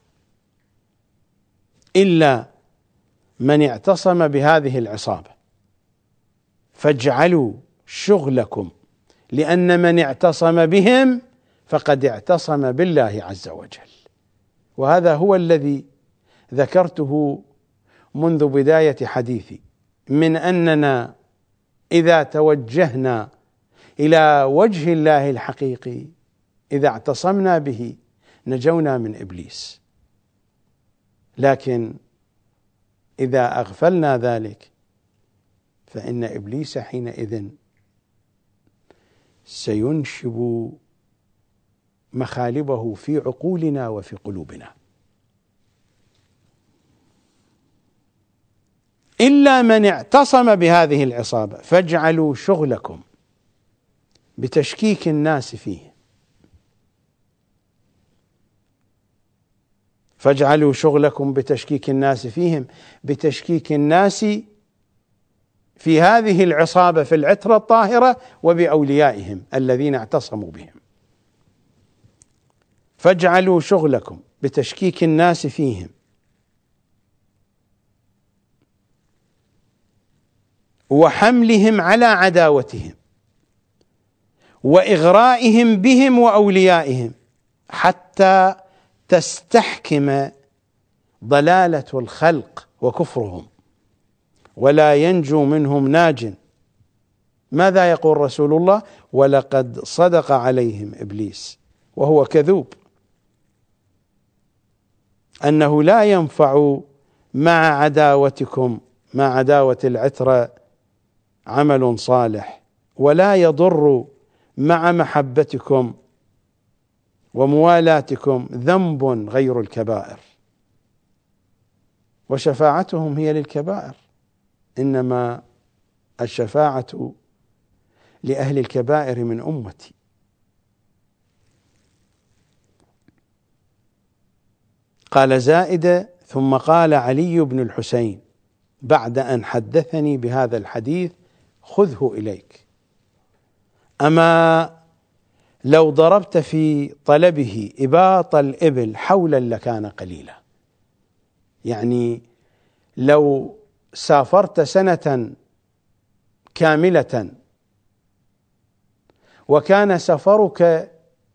إلا من اعتصم بهذه العصابة فاجعلوا شغلكم، لأن من اعتصم بهم فقد اعتصم بالله عز وجل. وهذا هو الذي ذكرته منذ بداية حديثي، من أننا إذا توجهنا إلى وجه الله الحقيقي، إذا اعتصمنا به، نجونا من إبليس. لكن إذا أغفلنا ذلك فإن إبليس حينئذ سينشب مخالبه في عقولنا وفي قلوبنا. إلا من اعتصم بهذه العصابة فاجعلوا شغلكم بتشكيك الناس فيه، فاجعلوا شغلكم بتشكيك الناس فيهم، بتشكيك الناس في هذه العصابة في العترة الطاهرة وبأوليائهم الذين اعتصموا بهم. فاجعلوا شغلكم بتشكيك الناس فيهم وحملهم على عداوتهم وإغرائهم بهم وأوليائهم، حتى تستحكم ضلالة الخلق وكفرهم ولا ينجو منهم ناج. ماذا يقول رسول الله؟ ولقد صدق عليهم إبليس وهو كذوب، أنه لا ينفع مع عداوتكم، مع عداوة العترة، عمل صالح، ولا يضر مع محبتكم وموالاتكم ذنب غير الكبائر. وشفاعتهم هي للكبائر، إنما الشفاعة لأهل الكبائر من أمتي. قال زائدة: ثم قال علي بن الحسين بعد أن حدثني بهذا الحديث: خذه إليك، أما لو ضربت في طلبه إباط الإبل حولا لكان قليلا. يعني لو سافرت سنة كاملة وكان سفرك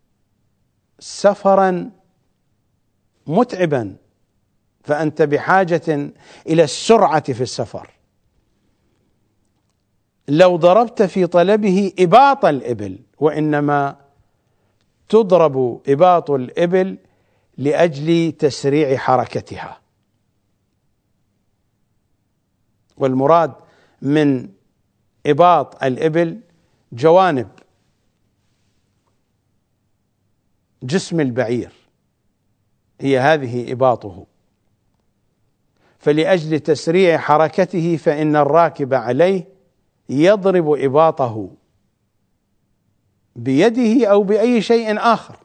سفرا متعبا، فأنت بحاجة إلى السرعة في السفر، لو ضربت في طلبه إباط الإبل، وإنما تضرب إباط الإبل لأجل تسريع حركتها، والمراد من إباط الإبل جوانب جسم البعير، هي هذه إباطه، فلأجل تسريع حركته فإن الراكب عليه يضرب إباطه بيده أو بأي شيء آخر.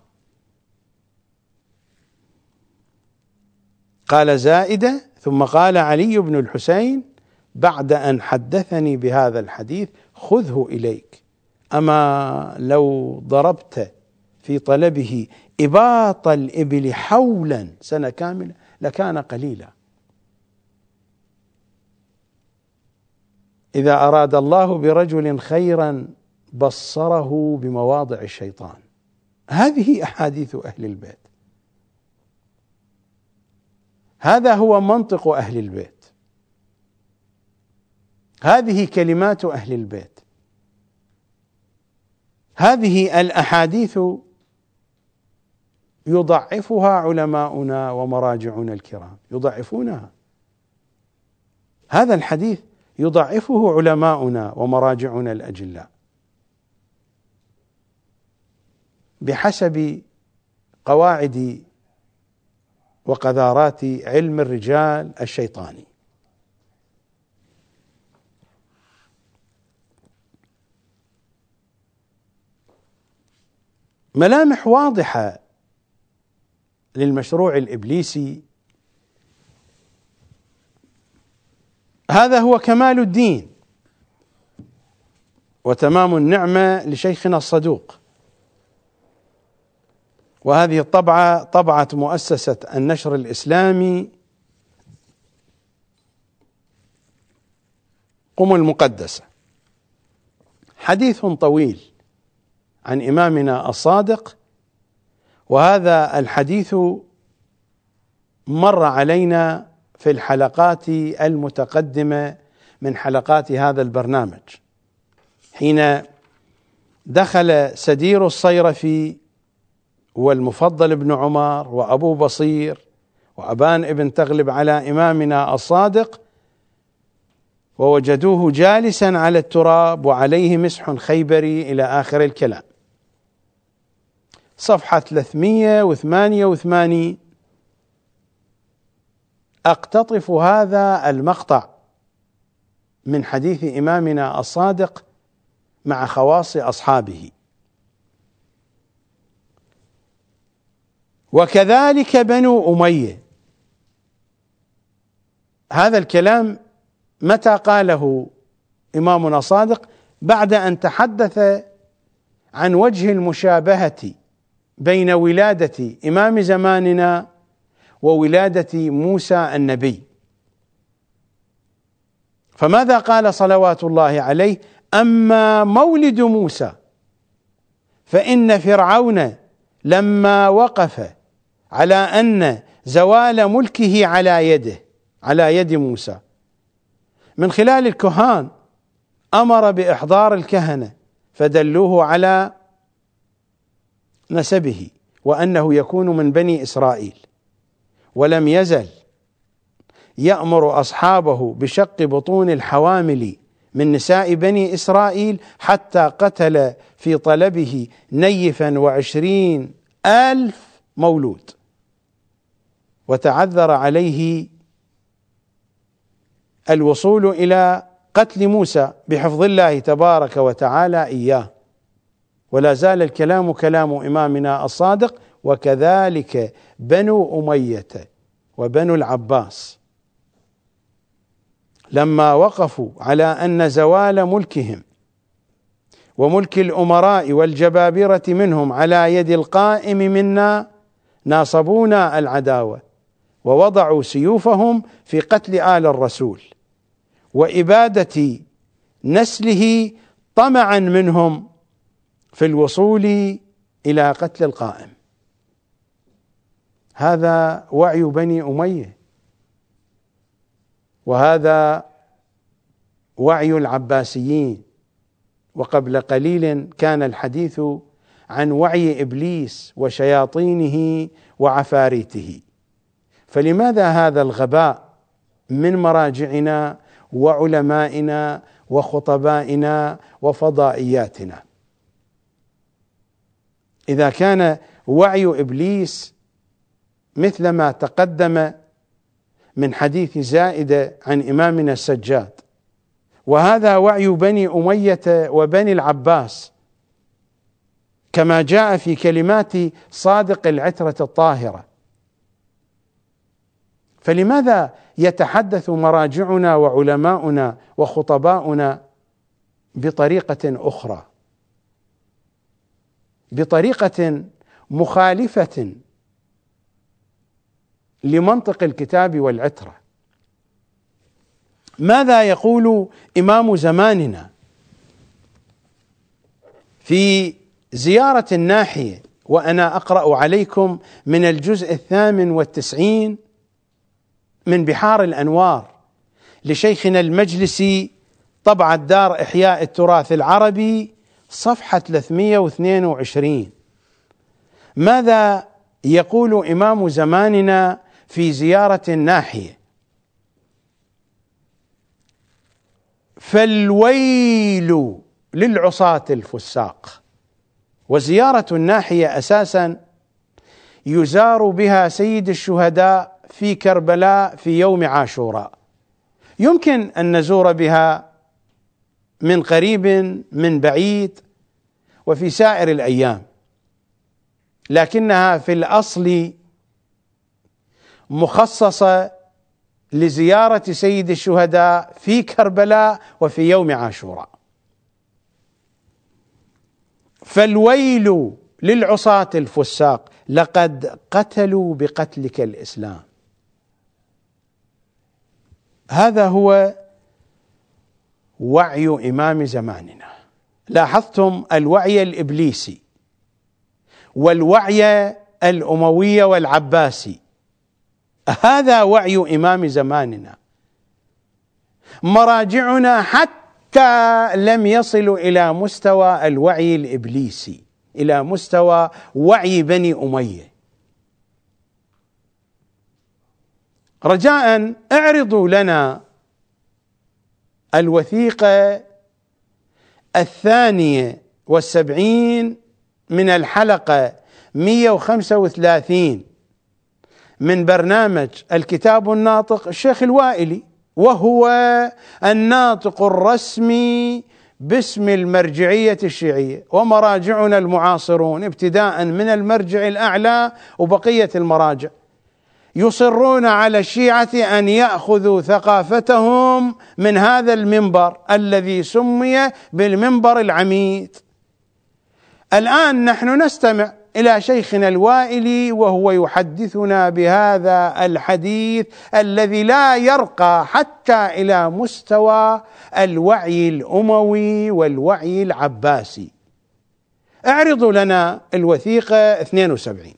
قال زائدة: ثم قال علي بن الحسين بعد أن حدثني بهذا الحديث: خذه إليك، أما لو ضربت في طلبه إباط الإبل حولا سنة كاملة لكان قليلا. إذا أراد الله برجل خيرا بصره بمواضع الشيطان. هذه أحاديث أهل البيت، هذا هو منطق أهل البيت، هذه كلمات أهل البيت، هذه الأحاديث يضعفها علماؤنا ومراجعنا الكرام، يضعفونها. هذا الحديث يضعفه علماؤنا ومراجعنا الأجلاء بحسب قواعد وقذارات علم الرجال الشيطاني. ملامح واضحة للمشروع الإبليسي، هذا هو كمال الدين وتمام النعمة لشيخنا الصدوق. وهذه الطبعة طبعة مؤسسة النشر الإسلامي قم المقدسة. حديث طويل عن إمامنا الصادق، وهذا الحديث مر علينا في الحلقات المتقدمة من حلقات هذا البرنامج، حين دخل سدير الصيرفي والمفضل بن عمر وأبو بصير وأبان بن تغلب على إمامنا الصادق، ووجدوه جالسا على التراب وعليه مسح خيبري إلى آخر الكلام. صفحة 388 أقتطف هذا المقطع من حديث إمامنا الصادق مع خواص أصحابه. وكذلك بنو أمية، هذا الكلام متى قاله إمامنا الصادق؟ بعد أن تحدث عن وجه المشابهة بين ولادة إمام زماننا وولادة موسى النبي. فماذا قال صلوات الله عليه؟ أما مولد موسى فإن فرعون لما وقف على أن زوال ملكه على يد موسى من خلال الكهان، أمر بإحضار الكهنة فدلوه على نسبه وأنه يكون من بني إسرائيل، ولم يزل يأمر أصحابه بشق بطون الحوامل من نساء بني إسرائيل حتى قتل في طلبه 20,000 مولود، وتعذر عليه الوصول إلى قتل موسى بحفظ الله تبارك وتعالى إياه. ولا زال الكلام كلام إمامنا الصادق: وكذلك بنو أمية وبنو العباس لما وقفوا على أن زوال ملكهم وملك الأمراء والجبابرة منهم على يد القائم منا ناصبونا العداوة ووضعوا سيوفهم في قتل آل الرسول وإبادة نسله طمعا منهم في الوصول إلى قتل القائم. هذا وعي بني أمية، وهذا وعي العباسيين. وقبل قليل كان الحديث عن وعي إبليس وشياطينه وعفاريته. فلماذا هذا الغباء من مراجعنا وعلمائنا وخطبائنا وفضائياتنا؟ إذا كان وعي إبليس مثل ما تقدم من حديث زائدة عن إمامنا السجاد، وهذا وعي بني أمية وبني العباس كما جاء في كلمات صادق العترة الطاهرة، فلماذا يتحدث مراجعنا وعلماؤنا وخطباؤنا بطريقة أخرى، بطريقة مخالفة لمنطق الكتاب والعترة؟ ماذا يقول إمام زماننا في زيارة الناحية، وأنا أقرأ عليكم من الجزء 98 من بحار الأنوار لشيخنا المجلسي، طبعة دار إحياء التراث العربي، صفحة 322. ماذا يقول إمام زماننا في زيارة الناحية؟ فالويل للعصاة الفساق. وزيارة الناحية أساسا يزار بها سيد الشهداء في كربلاء في يوم عاشوراء، يمكن أن نزور بها من قريب من بعيد وفي سائر الأيام، لكنها في الأصل مخصصة لزيارة سيد الشهداء في كربلاء وفي يوم عاشوراء. فالويل للعصاة الفساق، لقد قتلوا بقتلك الإسلام. هذا هو وعي إمام زماننا. لاحظتم الوعي الإبليسي والوعي الأموي والعباسي، هذا وعي إمام زماننا. مراجعنا حتى لم يصلوا إلى مستوى الوعي الإبليسي، إلى مستوى وعي بني أمية. رجاء اعرضوا لنا الوثيقة 72 من الحلقة 135 من برنامج الكتاب الناطق الشيخ الوائلي، وهو الناطق الرسمي باسم المرجعية الشيعية. ومراجعنا المعاصرون ابتداء من المرجع الأعلى وبقية المراجع يصرون على الشيعة أن يأخذوا ثقافتهم من هذا المنبر الذي سمي بالمنبر العميد. الآن نحن نستمع إلى شيخنا الوائلي وهو يحدثنا بهذا الحديث الذي لا يرقى حتى إلى مستوى الوعي الأموي والوعي العباسي. اعرضوا لنا الوثيقة 72.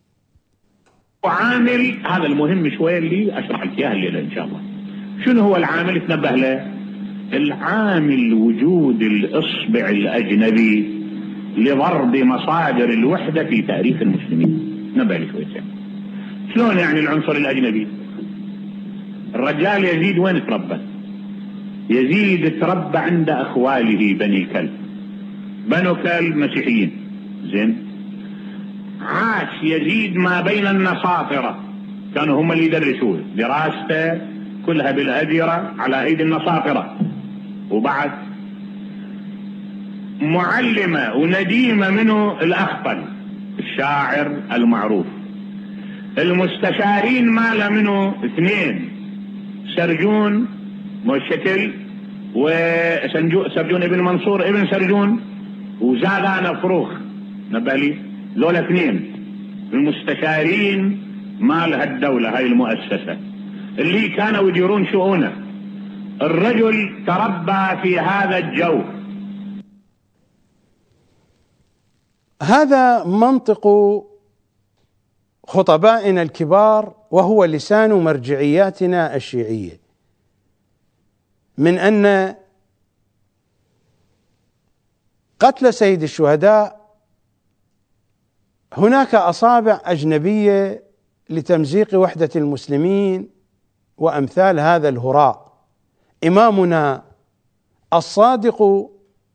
عامل هذا المهم شوية اللي أشرح لك إياه الليلة إن شاء الله. شنو هو العامل؟ تنبه له. العامل وجود الإصبع الأجنبي لضرب مصادر الوحدة في تاريخ المسلمين. نبه لي شوية. شلون يعني العنصر الأجنبي؟ الرجال يزيد وين تربى؟ يزيد تربى عند أخواله بني كلب. بنو كلب مسيحيين، زين. عاش يزيد ما بين النصاطرة، كانوا هم اللي يدرسوه، دراسته كلها بالأديرة على أيدي النصاطرة. وبعد معلمة ونديمة منه الأخطل الشاعر المعروف. المستشارين ماله منه 2، سرجون موشتل وسرجون ابن منصور ابن سرجون وزادان فروخ نبالي، ذول 2 المستشارين مال هالدولة هاي المؤسسة اللي كانوا يديرون شؤونه. الرجل تربى في هذا الجو. هذا منطق خطبائنا الكبار، وهو لسان مرجعياتنا الشيعية، من أن قتل سيد الشهداء هناك أصابع أجنبية لتمزيق وحدة المسلمين وأمثال هذا الهراء. إمامنا الصادق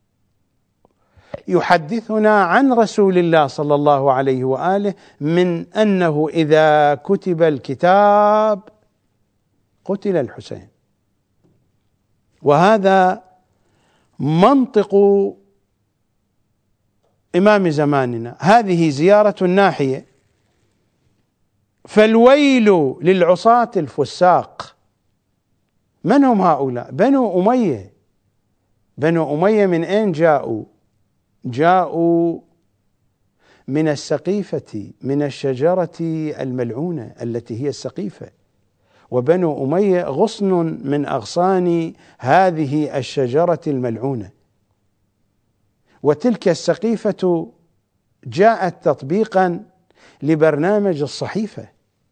يحدثنا عن رسول الله صلى الله عليه وآله من أنه إذا كتب الكتاب قتل الحسين، وهذا منطق إمام زماننا. هذه زيارة ناحية. فالويل للعصاة الفساق. من هم هؤلاء؟ بنو أمية. بنو أمية من أين جاءوا؟ جاءوا من السقيفة، من الشجرة الملعونة التي هي السقيفة، وبنو أمية غصن من أغصان هذه الشجرة الملعونة. وتلك السقيفة جاءت تطبيقا لبرنامج الصحيفة.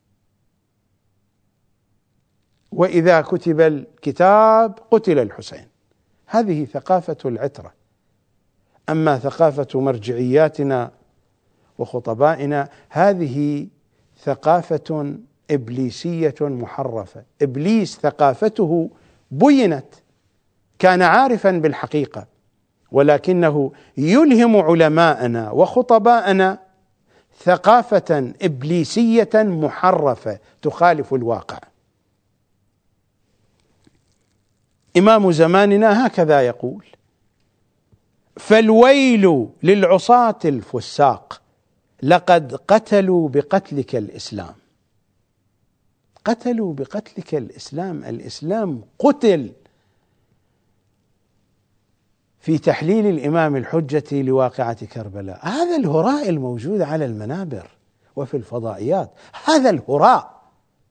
وإذا كتب الكتاب قتل الحسين. هذه ثقافة العترة. أما ثقافة مرجعياتنا وخطبائنا هذه ثقافة إبليسية محرفة. إبليس ثقافته بينت، كان عارفا بالحقيقة، ولكنه يلهم علماءنا وخطباءنا ثقافة إبليسية محرفة تخالف الواقع. إمام زماننا هكذا يقول: فالويل للعصاة الفساق، لقد قتلوا بقتلك الإسلام. قتلوا بقتلك الإسلام. الإسلام قتل في تحليل الإمام الحجة لواقعة كربلاء. هذا الهراء الموجود على المنابر وفي الفضائيات، هذا الهراء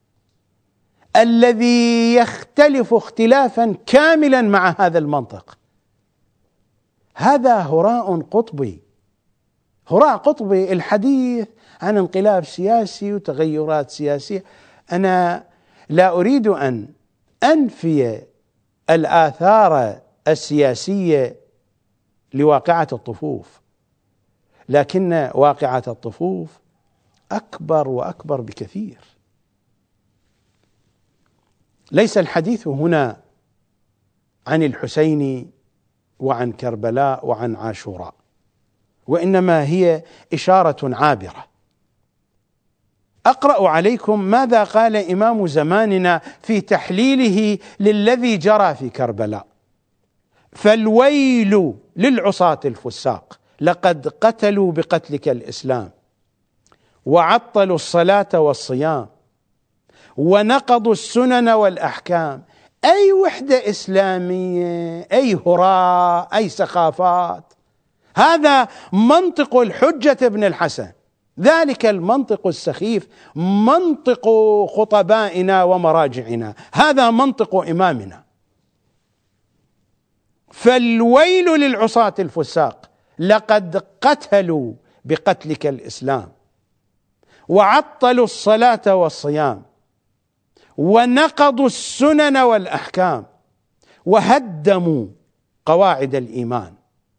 الذي يختلف اختلافا كاملا مع هذا المنطق، هذا هراء قطبي. هراء قطبي. الحديث عن انقلاب سياسي وتغيرات سياسية، أنا لا أريد أن أنفي الآثار السياسية لواقعة الطفوف، لكن واقعة الطفوف أكبر وأكبر بكثير. ليس الحديث هنا عن الحسين وعن كربلاء وعن عاشوراء، وإنما هي إشارة عابرة. أقرأ عليكم ماذا قال إمام زماننا في تحليله للذي جرى في كربلاء: فالويل للعصاة الفساق، لقد قتلوا بقتلك الإسلام، وعطلوا الصلاة والصيام، ونقضوا السنن والأحكام. أي وحدة إسلامية، أي هراء، أي سخافات. هذا منطق الحجة بن الحسن، ذلك المنطق السخيف، منطق خطبائنا ومراجعنا، هذا منطق إمامنا. فالويل للعصاة الفساق، لقد قتلوا بقتلك الإسلام، وعطلوا الصلاة والصيام، ونقضوا السنن والأحكام، وهدموا قواعد الإيمان.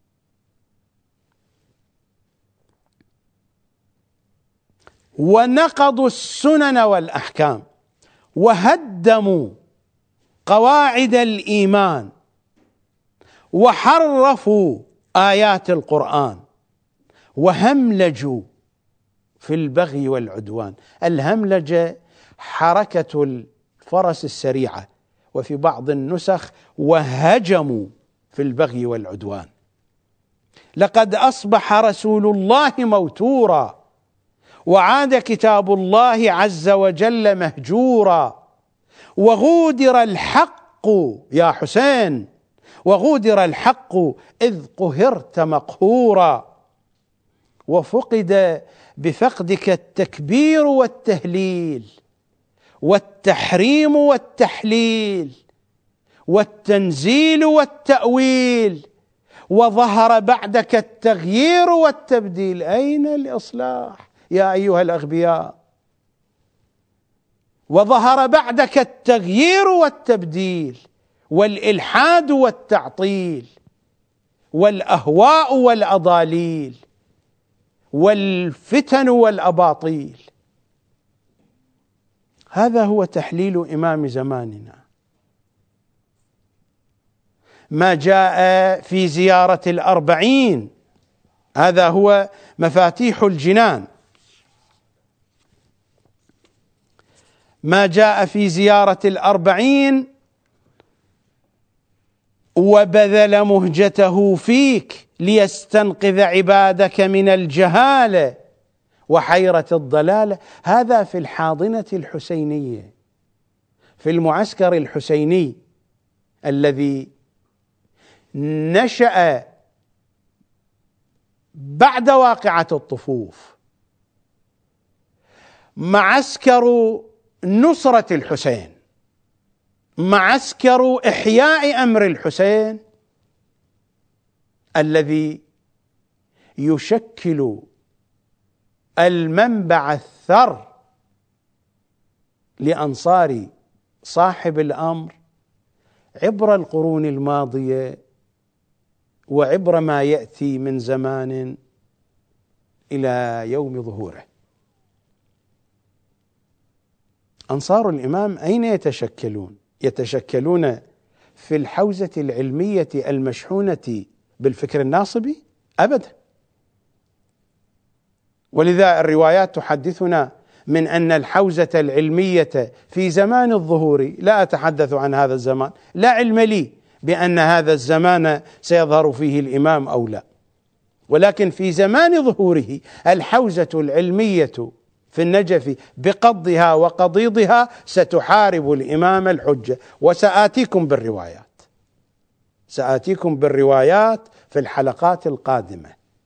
ونقضوا السنن والأحكام، وهدموا قواعد الإيمان، وحرفوا آيات القرآن، وهملجوا في البغي والعدوان. الهملجة حركة الفرس السريعة وفي بعض النسخ وهجموا في البغي والعدوان. لقد أصبح رسول الله موتورا، وعاد كتاب الله عز وجل مهجورا، وغودر الحق يا حسين، وغودر الحق إذ قهرت مقهورا، وفقد بفقدك التكبير والتهليل والتحريم والتحليل والتنزيل والتأويل، وظهر بعدك التغيير والتبديل. أين الإصلاح يا أيها الأغبياء؟ وظهر بعدك التغيير والتبديل والإلحاد والتعطيل والأهواء والأضاليل والفتن والأباطيل. هذا هو تحليل إمام زماننا. ما جاء في زيارة الأربعين هذا هو مفاتيح الجنان. ما جاء في زيارة الأربعين وبذل مهجته فيك ليستنقذ عبادك من الجهالة وحيرة الضلالة، هذا في الحاضنة الحسينية، في المعسكر الحسيني الذي نشأ بعد واقعة الطفوف، معسكر نصرة الحسين، معسكر إحياء أمر الحسين، الذي يشكل المنبع الثر لأنصار صاحب الأمر عبر القرون الماضية وعبر ما يأتي من زمان إلى يوم ظهوره. أنصار الإمام أين يتشكلون؟ يتشكلون في الحوزة العلمية المشحونة بالفكر الناصبي؟ أبدا. ولذا الروايات تحدثنا من أن الحوزة العلمية في زمان الظهور، لا أتحدث عن هذا الزمان، لا علم لي بأن هذا الزمان سيظهر فيه الإمام أو لا، ولكن في زمان ظهوره الحوزة العلمية في النجف بقضها وقضيضها ستحارب الإمام الحجة. وسآتيكم بالروايات، سآتيكم بالروايات في الحلقات القادمة.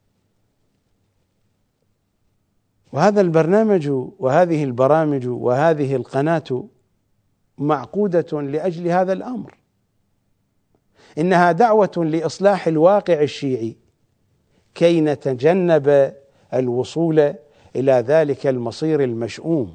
وهذا البرنامج وهذه البرامج وهذه القناة معقودة لأجل هذا الأمر. إنها دعوة لإصلاح الواقع الشيعي كي نتجنب الوصول إلى ذلك المصير المشؤوم،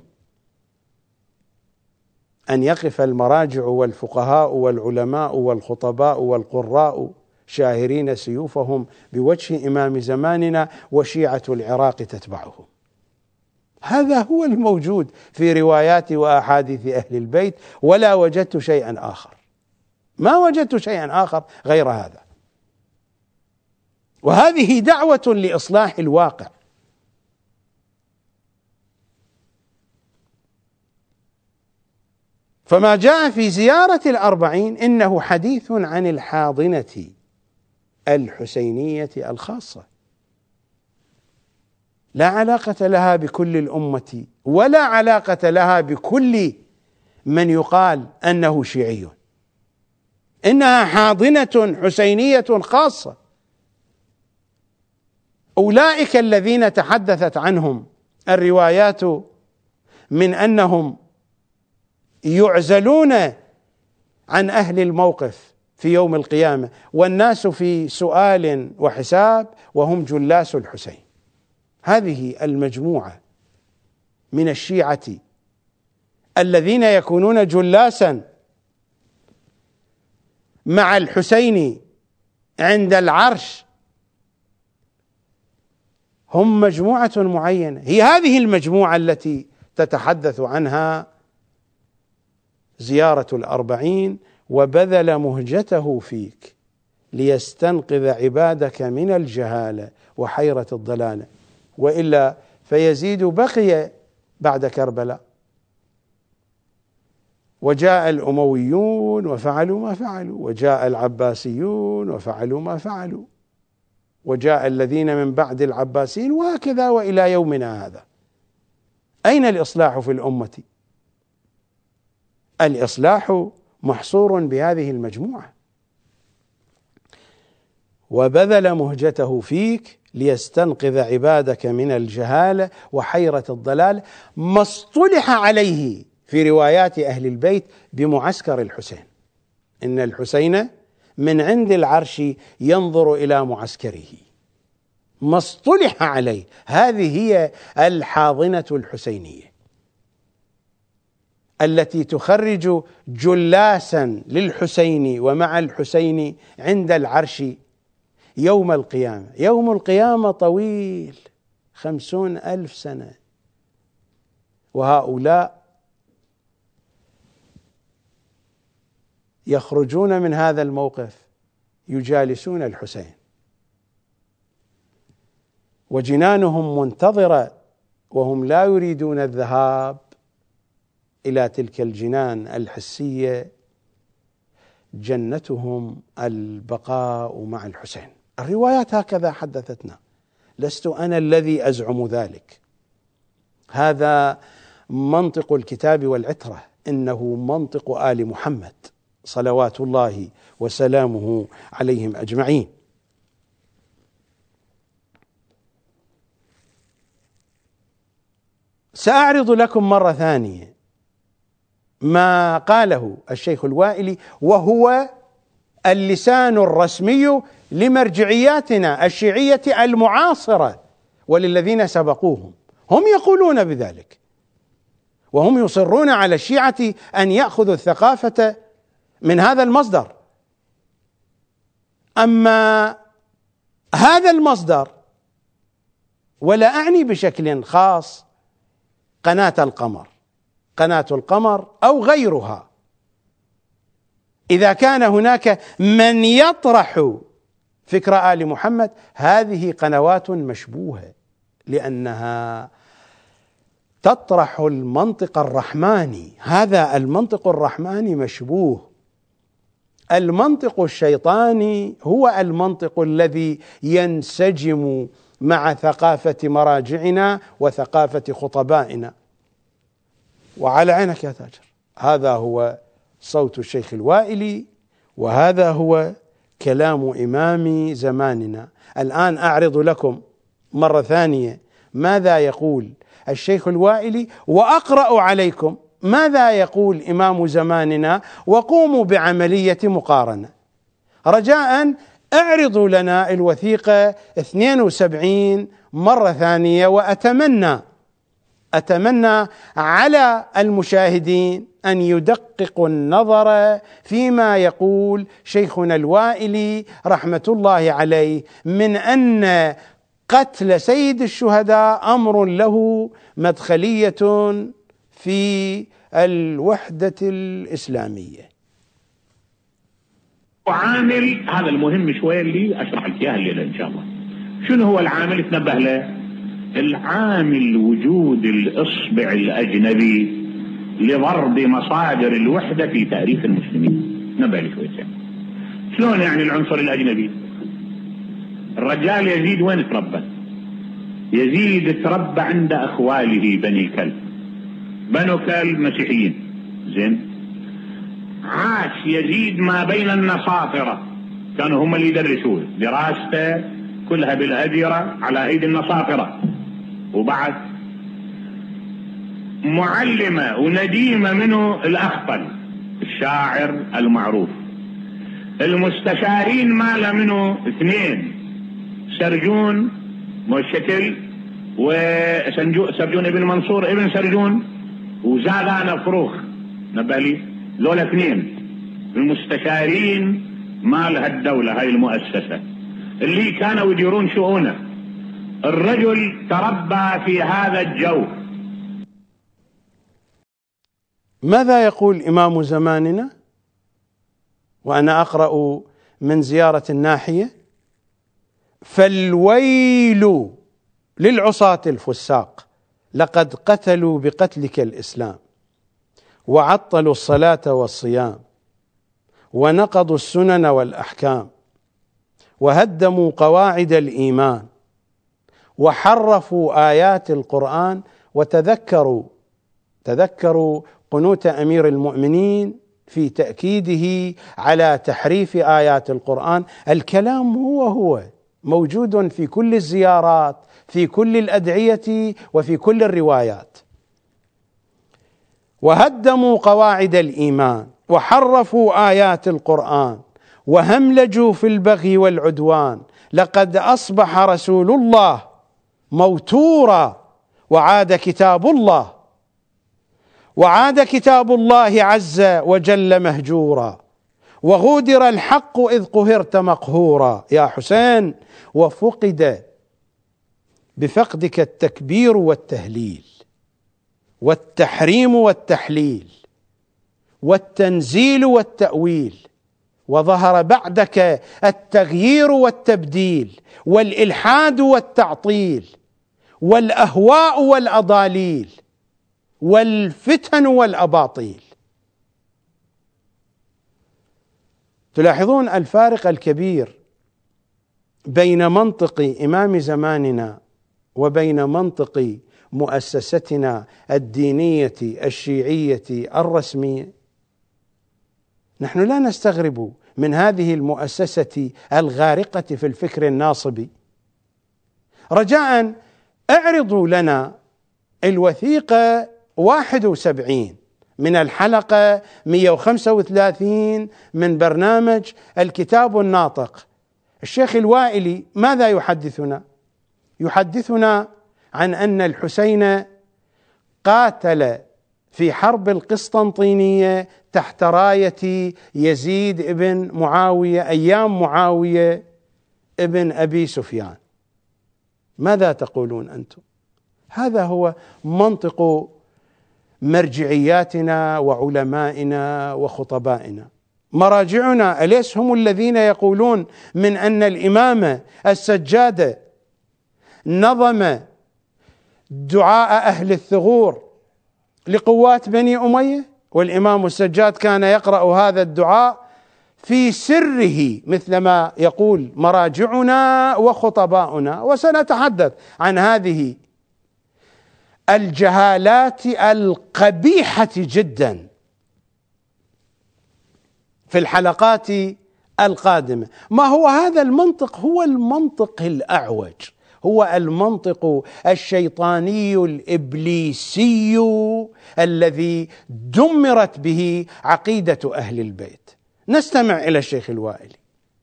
أن يقف المراجع والفقهاء والعلماء والخطباء والقراء شاهرين سيوفهم بوجه إمام زماننا وشيعة العراق تتبعهم. هذا هو الموجود في روايات وأحاديث أهل البيت، ولا وجدت شيئا آخر، ما وجدت شيئا آخر غير هذا. وهذه دعوة لإصلاح الواقع. فما جاء في زيارة الأربعين إنه حديث عن الحاضنة الحسينية الخاصة، لا علاقة لها بكل الأمة ولا علاقة لها بكل من يقال أنه شيعي، إنها حاضنة حسينية خاصة. أولئك الذين تحدثت عنهم الروايات من أنهم يعزلون عن أهل الموقف في يوم القيامة والناس في سؤال وحساب وهم جلاس الحسين. هذه المجموعة من الشيعة الذين يكونون جلاسا مع الحسين عند العرش هم مجموعة معينة، هي هذه المجموعة التي تتحدث عنها زيارة الأربعين: وبذل مهجته فيك ليستنقذ عبادك من الجهالة وحيرة الضلالة، وإلا فيزيد بقي بعد كربلاء. وجاء الأمويون وفعلوا ما فعلوا، وجاء العباسيون وفعلوا ما فعلوا، وجاء الذين من بعد العباسيين، وهكذا وإلى يومنا هذا. أين الإصلاح في الأمة؟ الإصلاح محصور بهذه المجموعة. وبذل مهجته فيك ليستنقذ عبادك من الجهالة وحيرة الضلال، ما اصطلح عليه في روايات أهل البيت بمعسكر الحسين. إن الحسين من عند العرش ينظر إلى معسكره، ما اصطلح عليه. هذه هي الحاضنة الحسينية التي تخرج جلاسا للحسين ومع الحسين عند العرش يوم القيامة. يوم القيامة طويل، 50,000 سنة، وهؤلاء يخرجون من هذا الموقف يجالسون الحسين، وجنانهم منتظرة، وهم لا يريدون الذهاب إلى تلك الجنان الحسية. جنتهم البقاء مع الحسين. الروايات هكذا حدثتنا، لست أنا الذي أزعم ذلك، هذا منطق الكتاب والعترة، إنه منطق آل محمد صلوات الله وسلامه عليهم أجمعين. سأعرض لكم مرة ثانية ما قاله الشيخ الوائلي، وهو اللسان الرسمي لمرجعياتنا الشيعية المعاصرة وللذين سبقوهم. هم يقولون بذلك، وهم يصرون على الشيعة أن يأخذوا الثقافة من هذا المصدر. أما هذا المصدر، ولا أعني بشكل خاص قناة القمر أو غيرها، إذا كان هناك من يطرح فكر آل محمد، هذه قنوات مشبوهة، لأنها تطرح المنطق الرحماني. هذا المنطق الرحماني مشبوه. المنطق الشيطاني هو المنطق الذي ينسجم مع ثقافة مراجعنا وثقافة خطبائنا. وعلى عينك يا تاجر، هذا هو صوت الشيخ الوائلي، وهذا هو كلام إمام زماننا. الآن أعرض لكم مرة ثانية ماذا يقول الشيخ الوائلي، وأقرأ عليكم ماذا يقول إمام زماننا، وقوموا بعملية مقارنة. رجاء اعرضوا لنا الوثيقة 72 مرة ثانية، وأتمنى على المشاهدين أن يدققوا النظر فيما يقول شيخنا الوائلي رحمة الله عليه، من أن قتل سيد الشهداء أمر له مدخلية في الوحدة الإسلامية. وعامل هذا المهم شوية اللي أشرح لك إياه الليلة إن شاء الله. شنو هو العامل؟ تنبه له، العامل وجود الإصبع الأجنبي لضرب مصادر الوحدة في تاريخ المسلمين. نبه لي شوية. شلون يعني العنصر الأجنبي؟ الرجال يزيد وين تربى؟ يزيد تربى عند أخواله بني كلب. بنو كلب مسيحيين، زين. عاش يزيد ما بين النصاطرة، كانوا هم اللي يدرسوه، دراسته كلها بالأديرة على أيدي النصاطرة. وبعد معلمة ونديمة منه الأخطل الشاعر المعروف. المستشارين ماله منه 2، سرجون موشكل وسرجون ابن منصور ابن سرجون وزادان فروخ. نبالي ذول 2 المستشارين مال هالدولة، هاي المؤسسة اللي كانوا يديرون شؤونه. الرجل تربى في هذا الجو. ماذا يقول إمام زماننا؟ وأنا أقرأ من زيارة الناحية: فالويل للعصاة الفساق، لقد قتلوا بقتلك الإسلام، وعطلوا الصلاة والصيام، ونقضوا السنن والأحكام، وهدموا قواعد الإيمان، وحرفوا آيات القرآن. تذكروا قنوت أمير المؤمنين في تأكيده على تحريف آيات القرآن. الكلام هو موجود في كل الزيارات، في كل الأدعية، وفي كل الروايات. وهدموا قواعد الإيمان، وحرفوا آيات القرآن، وهملجوا في البغي والعدوان. لقد أصبح رسول الله موتورا، وعاد كتاب الله عز وجل مهجورا، وغودر الحق إذ قهرت مقهورا. يا حسين، وفقد بفقدك التكبير والتهليل، والتحريم والتحليل، والتنزيل والتأويل، وظهر بعدك التغيير والتبديل، والإلحاد والتعطيل، والأهواء والأضاليل، والفتن والأباطيل. تلاحظون الفارق الكبير بين منطق إمام زماننا وبين منطق مؤسستنا الدينية الشيعية الرسمية. نحن لا نستغرب من هذه المؤسسة الغارقة في الفكر الناصبي. رجاء اعرضوا لنا الوثيقة 71 من الحلقة 135 من برنامج الكتاب الناطق. الشيخ الوائلي ماذا يحدثنا؟ يحدثنا عن أن الحسين قاتل في حرب القسطنطينية تحت راية يزيد ابن معاوية أيام معاوية ابن أبي سفيان. ماذا تقولون أنتم؟ هذا هو منطق مرجعياتنا وعلمائنا وخطبائنا. مراجعنا أليس هم الذين يقولون من أن الإمام السجاد نظم دعاء أهل الثغور لقوات بني أمية، والإمام السجاد كان يقرأ هذا الدعاء في سره مثلما يقول مراجعنا وخطباؤنا. وسنتحدث عن هذه الجهالات القبيحة جدا في الحلقات القادمة. ما هو هذا المنطق؟ هو المنطق الأعوج، هو المنطق الشيطاني الإبليسي الذي دمرت به عقيدة أهل البيت. نستمع إلى الشيخ الوائلي.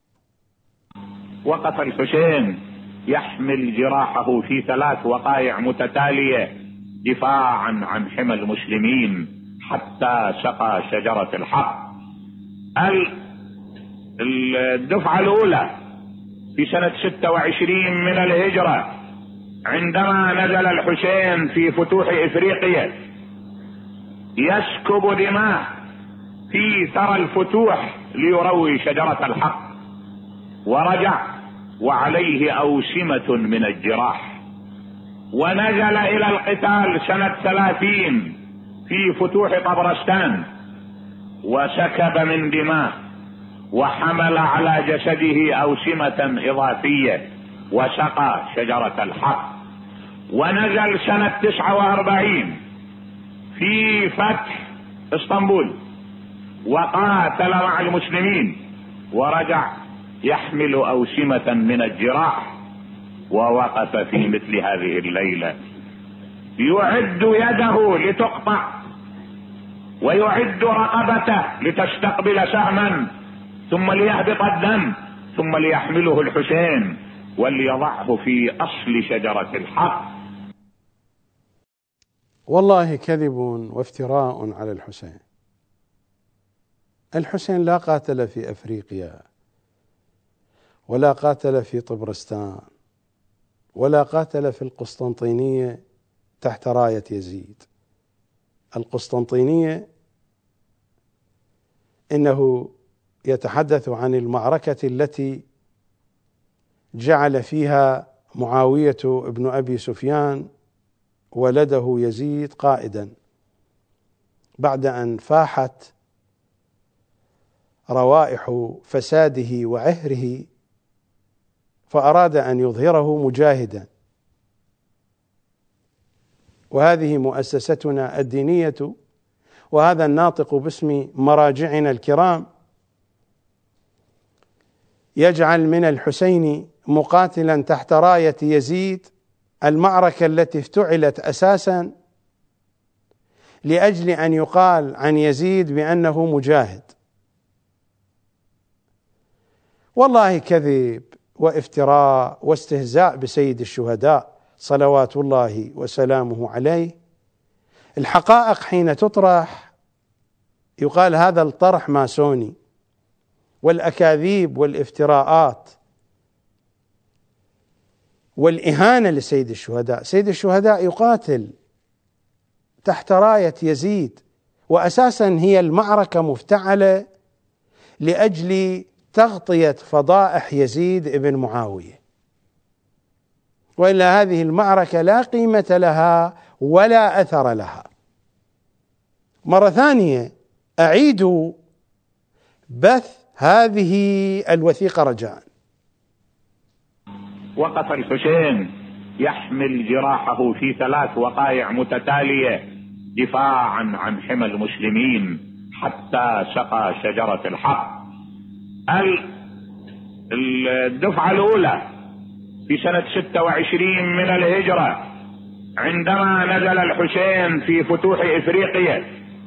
وقف الحسين يحمل جراحه في 3 وقائع متتالية دفاعا عن حمى المسلمين حتى سقى شجرة الحق. الدفعة الأولى في سنة 26 من الهجرة، عندما نزل الحسين في فتوح إفريقيا يسكب دماء في ثرى الفتوح ليروي شجرة الحق، ورجع وعليه أوسمة من الجراح، ونزل إلى القتال سنة 30 في فتوح طبرستان وسكب من دماء، وحمل على جسده أوسمة إضافية وسقى شجرة الحق. ونزل سنة 49 في فتح اسطنبول وقاتل مع المسلمين، ورجع يحمل أوسمة من الجراح، ووقف في مثل هذه الليلة يعد يده لتقطع، ويعد رقبته لتستقبل سهما، ثم ليهبط الدم، ثم ليحمله الحسين وليضعه في أصل شجرة الحق. والله كذب وافتراء على الحسين. الحسين لا قاتل في أفريقيا، ولا قاتل في طبرستان، ولا قاتل في القسطنطينية تحت راية يزيد. القسطنطينية إنه يتحدث عن المعركة التي جعل فيها معاوية ابن أبي سفيان ولده يزيد قائدا، بعد أن فاحت روائح فساده وعهره، فأراد أن يظهره مجاهدا. وهذه مؤسستنا الدينية، وهذا الناطق باسم مراجعنا الكرام يجعل من الحسين مقاتلا تحت راية يزيد المعركة التي افتعلت أساسا لأجل أن يقال عن يزيد بأنه مجاهد. والله كذب وافتراء واستهزاء بسيد الشهداء صلوات الله وسلامه عليه. الحقائق حين تطرح يقال هذا الطرح ماسوني، والأكاذيب والافتراءات والإهانة لسيد الشهداء. سيد الشهداء يقاتل تحت راية يزيد، وأساسا هي المعركة مفتعلة لأجل تغطية فضائح يزيد ابن معاوية، وإلا هذه المعركة لا قيمة لها ولا أثر لها. مرة ثانية أعيد بث هذه الوثيقة رجاء. وقف الحسين يحمل جراحه في 3 وقائع متتالية دفاعا عن حمى المسلمين حتى سقى شجرة الحق. الدفعة الأولى في سنة 26 من الهجرة، عندما نزل الحسين في فتوح إفريقيا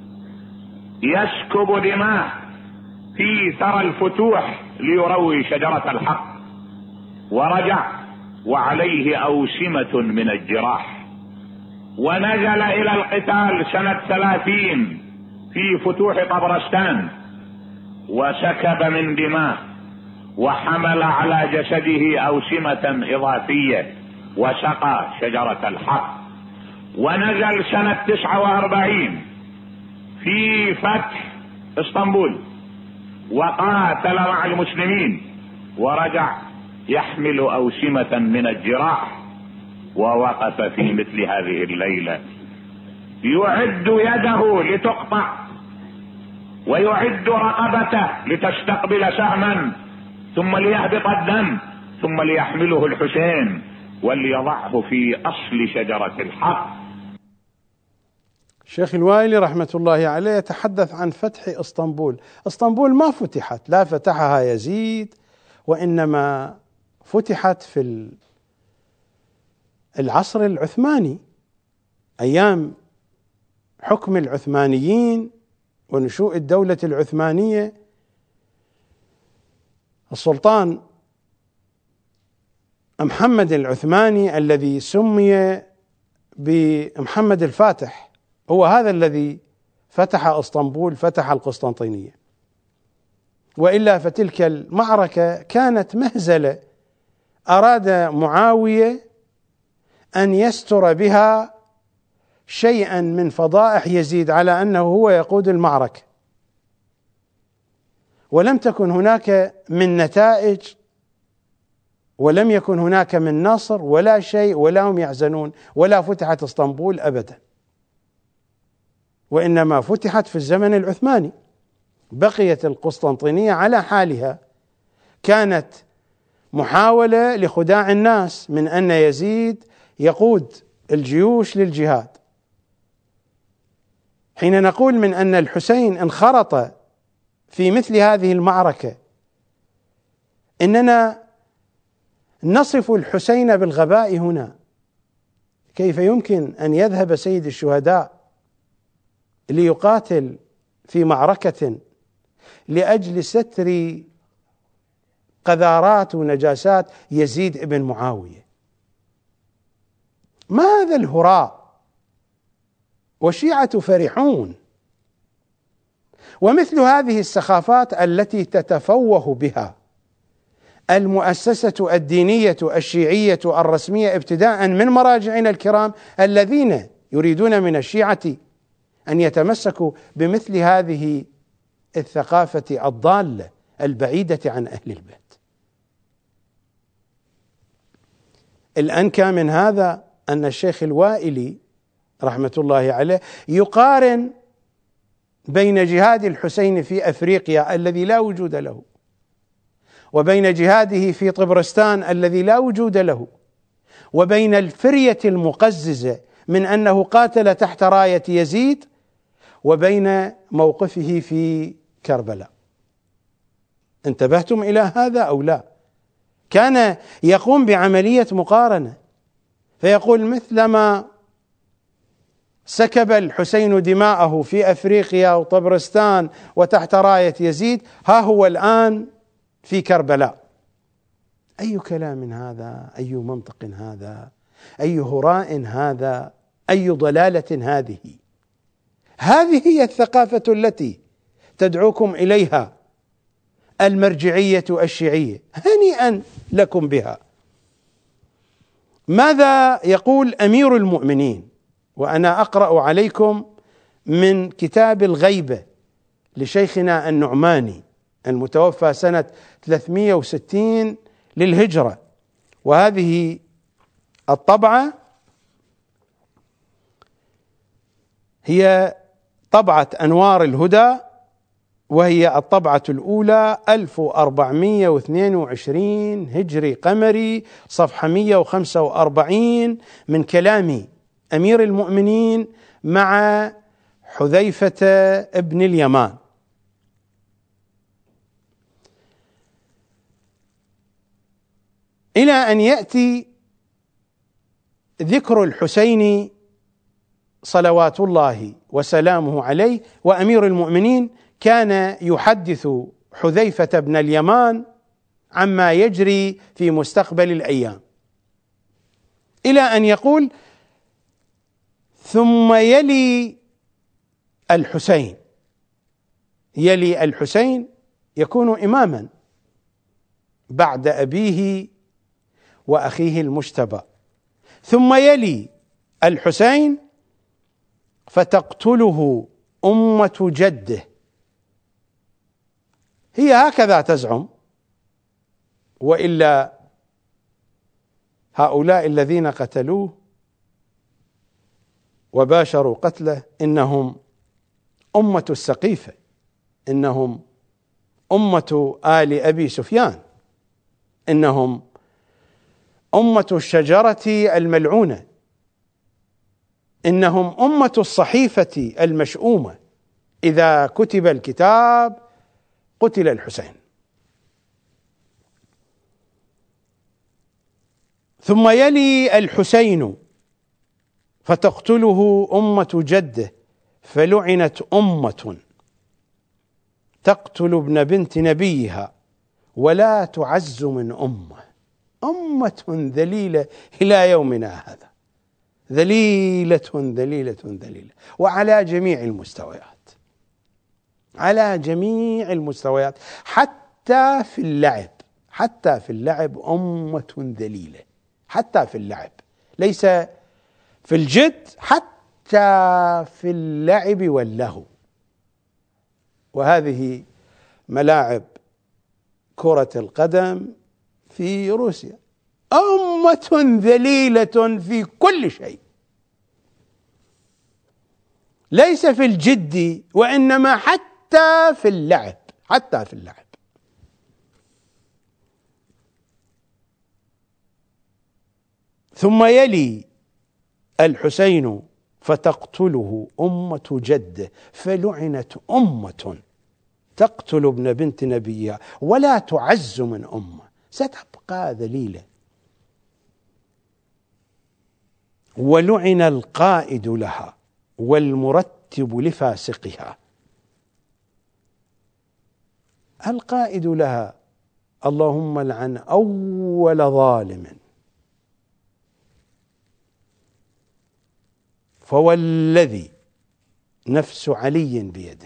يسكب دماء في ثرى الفتوح ليروي شجرة الحق، ورجع وعليه أوسمة من الجراح، ونزل إلى القتال سنة 30 في فتوح طبرستان وسكب من دماء وحمل على جسده أوسمة إضافية وسقى شجرة الحق، ونزل سنة 49 في فتح اسطنبول وقاتل مع المسلمين، ورجع يحمل أوسمة من الجراح، ووقف في مثل هذه الليلة يعد يده لتقطع ويعد رقبته لتستقبل سهما، ثم ليهبط الدم، ثم ليحمله الحسين وليضعه في أصل شجرة الحق. الشيخ الوائلي رحمة الله عليه يتحدث عن فتح اسطنبول. اسطنبول ما فتحت، لا فتحها يزيد، وإنما فتحت في العصر العثماني أيام حكم العثمانيين ونشوء الدولة العثمانية. السلطان محمد العثماني الذي سمي بمحمد الفاتح هو هذا الذي فتح اسطنبول، فتح القسطنطينية، وإلا فتلك المعركة كانت مهزلة أراد معاوية أن يستر بها شيئا من فضائح يزيد على أنه هو يقود المعركة، ولم تكن هناك من نتائج، ولم يكن هناك من نصر ولا شيء، ولا هم يحزنون، ولا فتحت اسطنبول أبدا، وإنما فتحت في الزمن العثماني. بقيت القسطنطينية على حالها، كانت محاولة لخداع الناس من أن يزيد يقود الجيوش للجهاد. حين نقول من أن الحسين انخرط في مثل هذه المعركة، إننا نصف الحسين بالغباء هنا. كيف يمكن أن يذهب سيد الشهداء ليقاتل في معركة لأجل ستر قذارات ونجاسات يزيد ابن معاوية؟ ما هذا الهراء؟ والشيعة فرحون. ومثل هذه السخافات التي تتفوه بها المؤسسة الدينية الشيعية الرسمية ابتداء من مراجعنا الكرام الذين يريدون من الشيعة أن يتمسكوا بمثل هذه الثقافة الضالة البعيدة عن أهل البيت. الأنكى من هذا أن الشيخ الوائلي رحمة الله عليه يقارن بين جهاد الحسين في أفريقيا الذي لا وجود له، وبين جهاده في طبرستان الذي لا وجود له، وبين الفرية المقززة من أنه قاتل تحت راية يزيد، وبين موقفه في كربلاء. انتبهتم إلى هذا أو لا؟ كان يقوم بعملية مقارنة، فيقول مثلما سكب الحسين دماءه في أفريقيا وطبرستان وتحت راية يزيد، ها هو الآن في كربلاء. أي كلام هذا؟ أي منطق هذا؟ أي هراء هذا؟ أي ضلالة هذه؟ هذه هي الثقافة التي تدعوكم إليها المرجعية الشيعية، هنيئا لكم بها. ماذا يقول أمير المؤمنين؟ وأنا أقرأ عليكم من كتاب الغيبة لشيخنا النعماني المتوفى سنة 360 للهجرة، وهذه الطبعة هي طبعة أنوار الهدى، وهي الطبعة الأولى 1422 هجري قمري، صفحة 145 من كلام أمير المؤمنين مع حذيفة ابن اليمان. إلى أن يأتي ذكر الحسين صلوات الله وسلامه عليه، وأمير المؤمنين كان يحدث حذيفة بن اليمان عما يجري في مستقبل الأيام، إلى أن يقول: ثم يلي الحسين. يلي الحسين يكون إماما بعد أبيه وأخيه المجتبى. ثم يلي الحسين فتقتله أمة جده. هي هكذا تزعم، وإلا هؤلاء الذين قتلوه وباشروا قتله إنهم أمة السقيفة، إنهم أمة آل أبي سفيان، إنهم أمة الشجرة الملعونة، إنهم أمة الصحيفة المشؤومة. إذا كتب الكتاب قتل الحسين. ثم يلي الحسين فتقتله أمة جده، فلعنت أمة تقتل ابن بنت نبيها ولا تعز من أمة ذليلة إلى يومنا هذا، ذليلة ذليلة ذليلة، وعلى جميع المستويات، على جميع المستويات، حتى في اللعب، حتى في اللعب أمة ذليلة، حتى في اللعب، ليس في الجد، حتى في اللعب واللهو. وهذه ملاعب كرة القدم في روسيا، أمة ذليلة في كل شيء، ليس في الجد وإنما حتى في اللعب، حتى في اللعب. ثم يلي الحسين فتقتله أمة جده، فلعنت أمة تقتل ابن بنت نبيها ولا تعز من أمة، ستبقى ذليلة. ولعن القائد لها والمرتب لفاسقها. القائد لها اللهم لعن أول ظالم، فوالذي نفس علي بيده.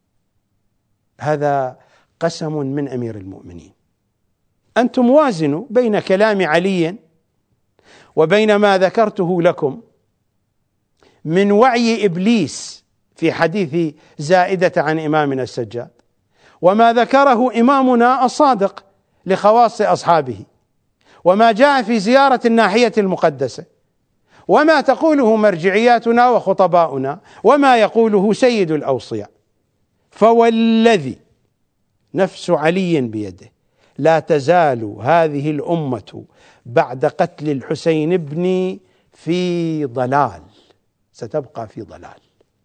هذا قسم من أمير المؤمنين. أنتم وازنوا بين كلام علي وبين ما ذكرته لكم من وعي إبليس في حديث زائدة عن إمامنا السجاد، وما ذكره إمامنا الصادق لخواص أصحابه، وما جاء في زيارة الناحية المقدسة، وما تقوله مرجعياتنا وخطباؤنا، وما يقوله سيد الأوصياء. فوالذي نفس علي بيده لا تزال هذه الأمة بعد قتل الحسين بن في ضلال، ستبقى في ضلال.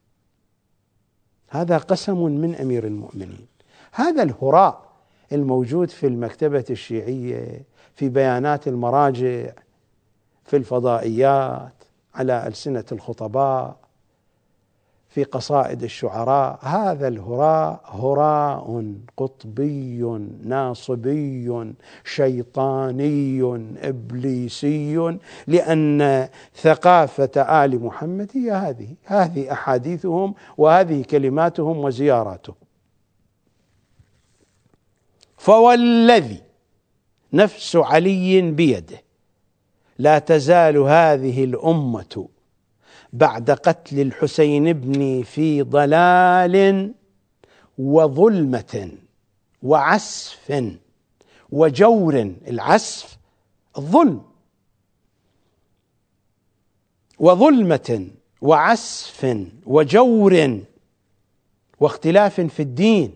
هذا قسم من أمير المؤمنين. هذا الهراء الموجود في المكتبة الشيعية، في بيانات المراجع، في الفضائيات، على ألسنة الخطباء، في قصائد الشعراء، هذا الهراء هراء قطبي ناصبي شيطاني إبليسي، لأن ثقافة آل محمد هي هذه أحاديثهم وهذه كلماتهم وزياراتهم. فوالذي نفس علي بيده لا تزال هذه الأمة بعد قتل الحسين بن في ضلال وظلمة وعسف وجور. العسف الظلم، وظلمة وعسف وجور واختلاف في الدين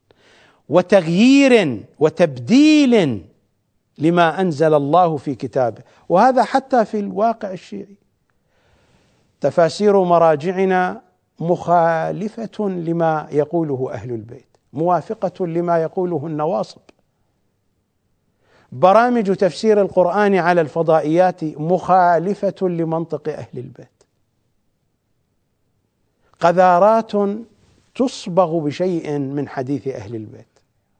وتغيير وتبديل لما أنزل الله في كتابه. وهذا حتى في الواقع الشيعي، تفاسير مراجعنا مخالفة لما يقوله أهل البيت، موافقة لما يقوله النواصب. برامج تفسير القرآن على الفضائيات مخالفة لمنطق أهل البيت. قذارات تصبغ بشيء من حديث أهل البيت.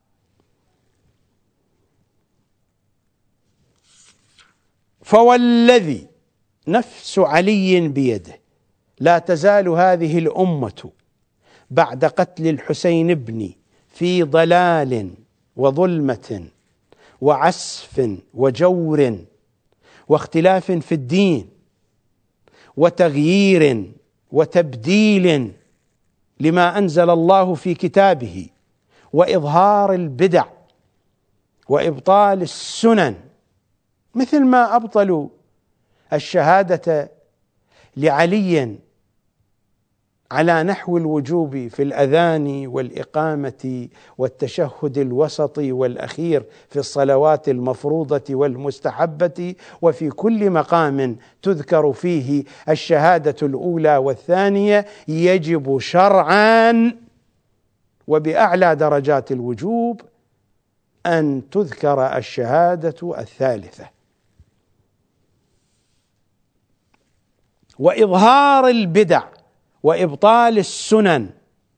فوالذي نفس علي بيده لا تزال هذه الأمة بعد قتل الحسين بن في ضلال وظلمة وعسف وجور واختلاف في الدين وتغيير وتبديل لما أنزل الله في كتابه وإظهار البدع وإبطال السنن، مثل ما أبطلوا الشهادة لعلي على نحو الوجوب في الأذان والإقامة والتشهد الوسط والأخير في الصلوات المفروضة والمستحبة، وفي كل مقام تذكر فيه الشهادة الأولى والثانية يجب شرعا وبأعلى درجات الوجوب أن تذكر الشهادة الثالثة. وإظهار البدع وإبطال السنن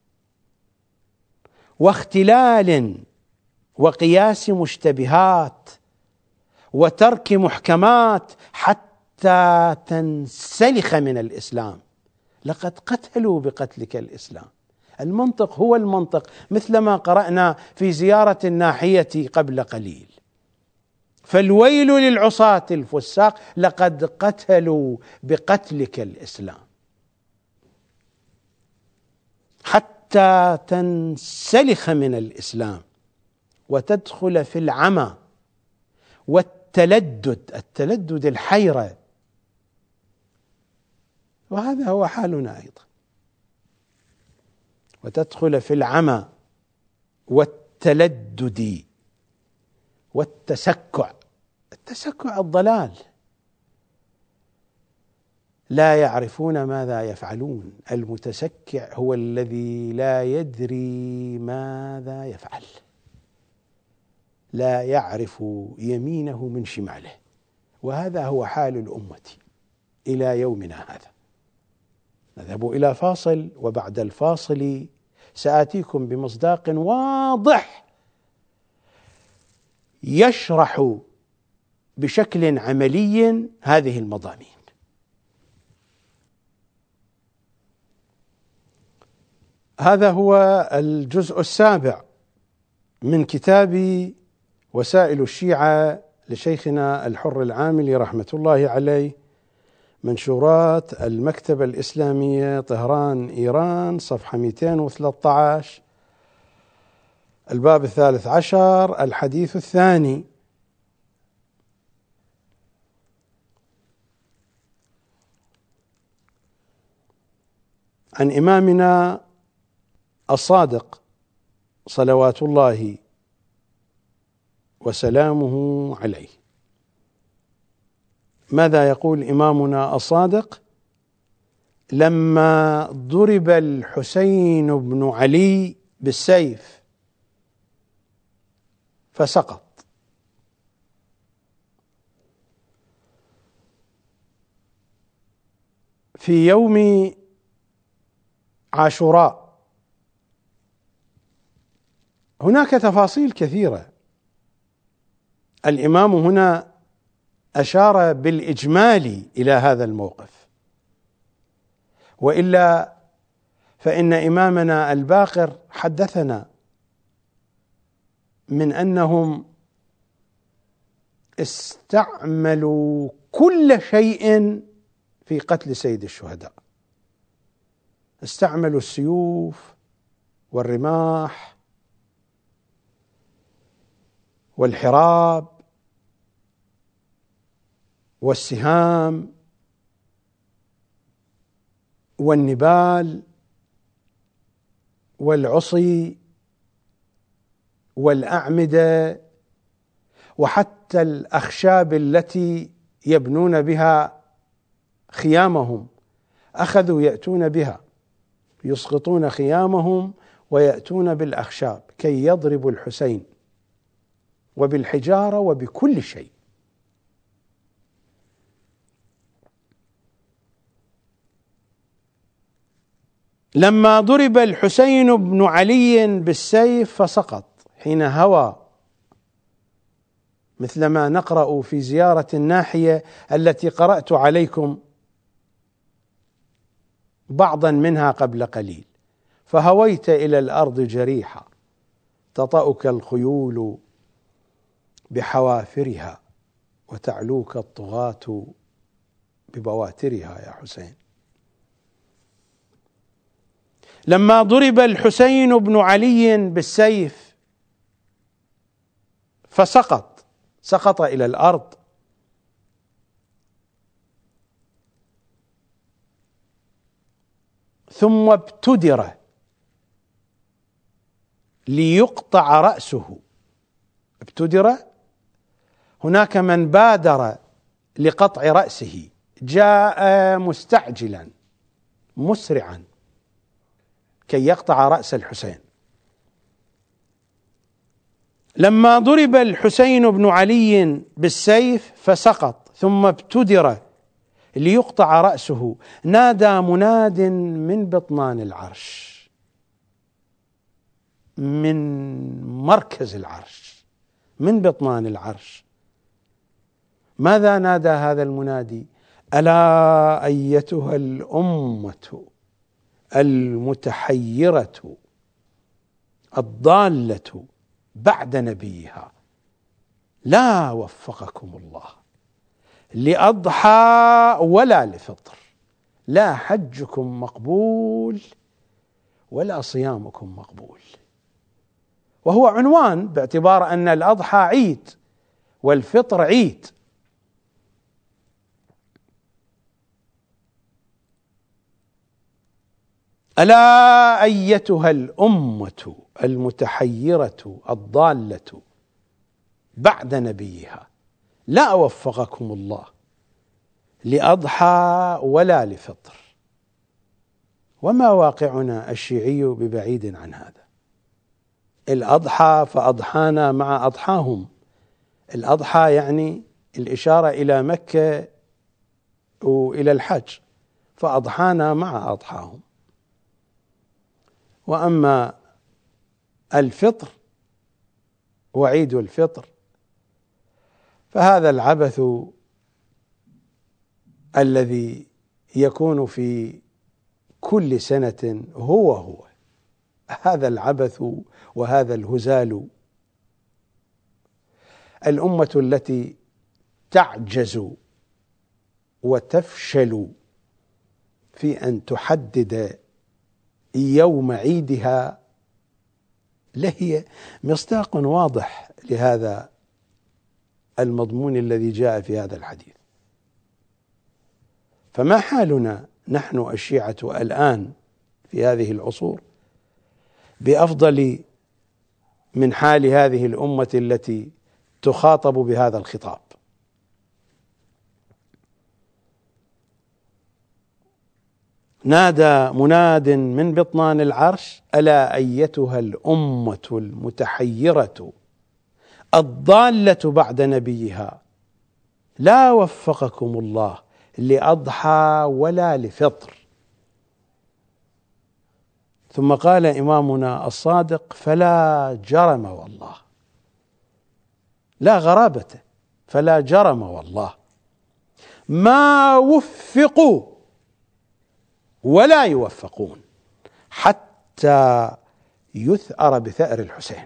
واختلال وقياس مشتبهات وترك محكمات حتى تنسلخ من الإسلام. لقد قتلوا بقتلك الإسلام. المنطق هو المنطق، مثلما قرأنا في زيارة الناحية قبل قليل. فالويل للعصاة الفساق، لقد قتلوا بقتلك الإسلام حتى تنسلخ من الإسلام وتدخل في العمى والتلدد الحيرة. وهذا هو حالنا أيضا، وتدخل في العمى والتلدد والتسكع. التسكع الضلال، لا يعرفون ماذا يفعلون. المتسكع هو الذي لا يدري ماذا يفعل، لا يعرف يمينه من شماله. وهذا هو حال الأمة إلى يومنا هذا. نذهب إلى فاصل، وبعد الفاصل سآتيكم بمصداق واضح يشرح بشكل عملي هذه المضامين. هذا هو الجزء السابع من كتاب وسائل الشيعة لشيخنا الحر العاملي رحمة الله عليه، منشورات المكتبة الإسلامية طهران إيران، صفحة 213، الباب 13، الحديث الثاني. عن إمامنا الصادق صلوات الله وسلامه عليه. ماذا يقول إمامنا الصادق؟ لما ضرب الحسين بن علي بالسيف فسقط، في يوم عاشوراء. هناك تفاصيل كثيرة، الإمام هنا أشار بالإجمال إلى هذا الموقف، وإلا فإن إمامنا الباقر حدثنا من أنهم استعملوا كل شيء في قتل سيد الشهداء، استعملوا السيوف والرماح والحراب والسهام والنبال والعصي والأعمدة، وحتى الأخشاب التي يبنون بها خيامهم أخذوا يأتون بها، يسقطون خيامهم ويأتون بالأخشاب كي يضربوا الحسين، وبالحجارة وبكل شيء. لما ضرب الحسين بن علي بالسيف فسقط حين هوى، مثلما نقرأ في زيارة الناحية التي قرأت عليكم بعضا منها قبل قليل: فهويت إلى الأرض جريحا تطأك الخيول بحوافرها وتعلوك الطغاة ببواترها يا حسين. لما ضرب الحسين بن علي بالسيف سقط إلى الأرض، ثم ابتدر ليقطع رأسه. ابتدر، هناك من بادر لقطع رأسه، جاء مستعجلا مسرعا كي يقطع رأس الحسين. لما ضرب الحسين بن علي بالسيف فسقط، ثم ابتدر ليقطع رأسه، نادى مناد من بطنان العرش، من مركز العرش، من بطنان العرش. ماذا نادى هذا المنادي؟ ألا أيتها الأمة المتحيرة الضالة بعد نبيها، لا وفقكم الله لأضحى ولا لفطر، لا حجكم مقبول ولا صيامكم مقبول. وهو عنوان باعتبار أن الأضحى عيد والفطر عيد. ألا أيتها الأمة المتحيرة الضالة بعد نبيها، لا وفقكم الله لأضحى ولا لفطر. وما واقعنا الشيعي ببعيد عن هذا. الأضحى فأضحانا مع أضحاهم. الأضحى يعني الإشارة إلى مكة وإلى الحج، فأضحانا مع أضحاهم. وأما الفطر وعيد الفطر فهذا العبث الذي يكون في كل سنة هو هذا العبث وهذا الهزال. الأمة التي تعجز وتفشل في أن تحدد يوم عيدها لهي مصداق واضح لهذا المضمون الذي جاء في هذا الحديث. فما حالنا نحن الشيعة الآن في هذه العصور؟ بأفضل من حال هذه الأمة التي تخاطب بهذا الخطاب. نادى مناد من بطنان العرش: ألا أيتها الأمة المتحيرة الضالة بعد نبيها، لا وفقكم الله لأضحى ولا لفطر. ثم قال إمامنا الصادق: فلا جرم والله، لا غرابة، فلا جرم والله ما وفقوا ولا يوفقون حتى يثأر بثأر الحسين.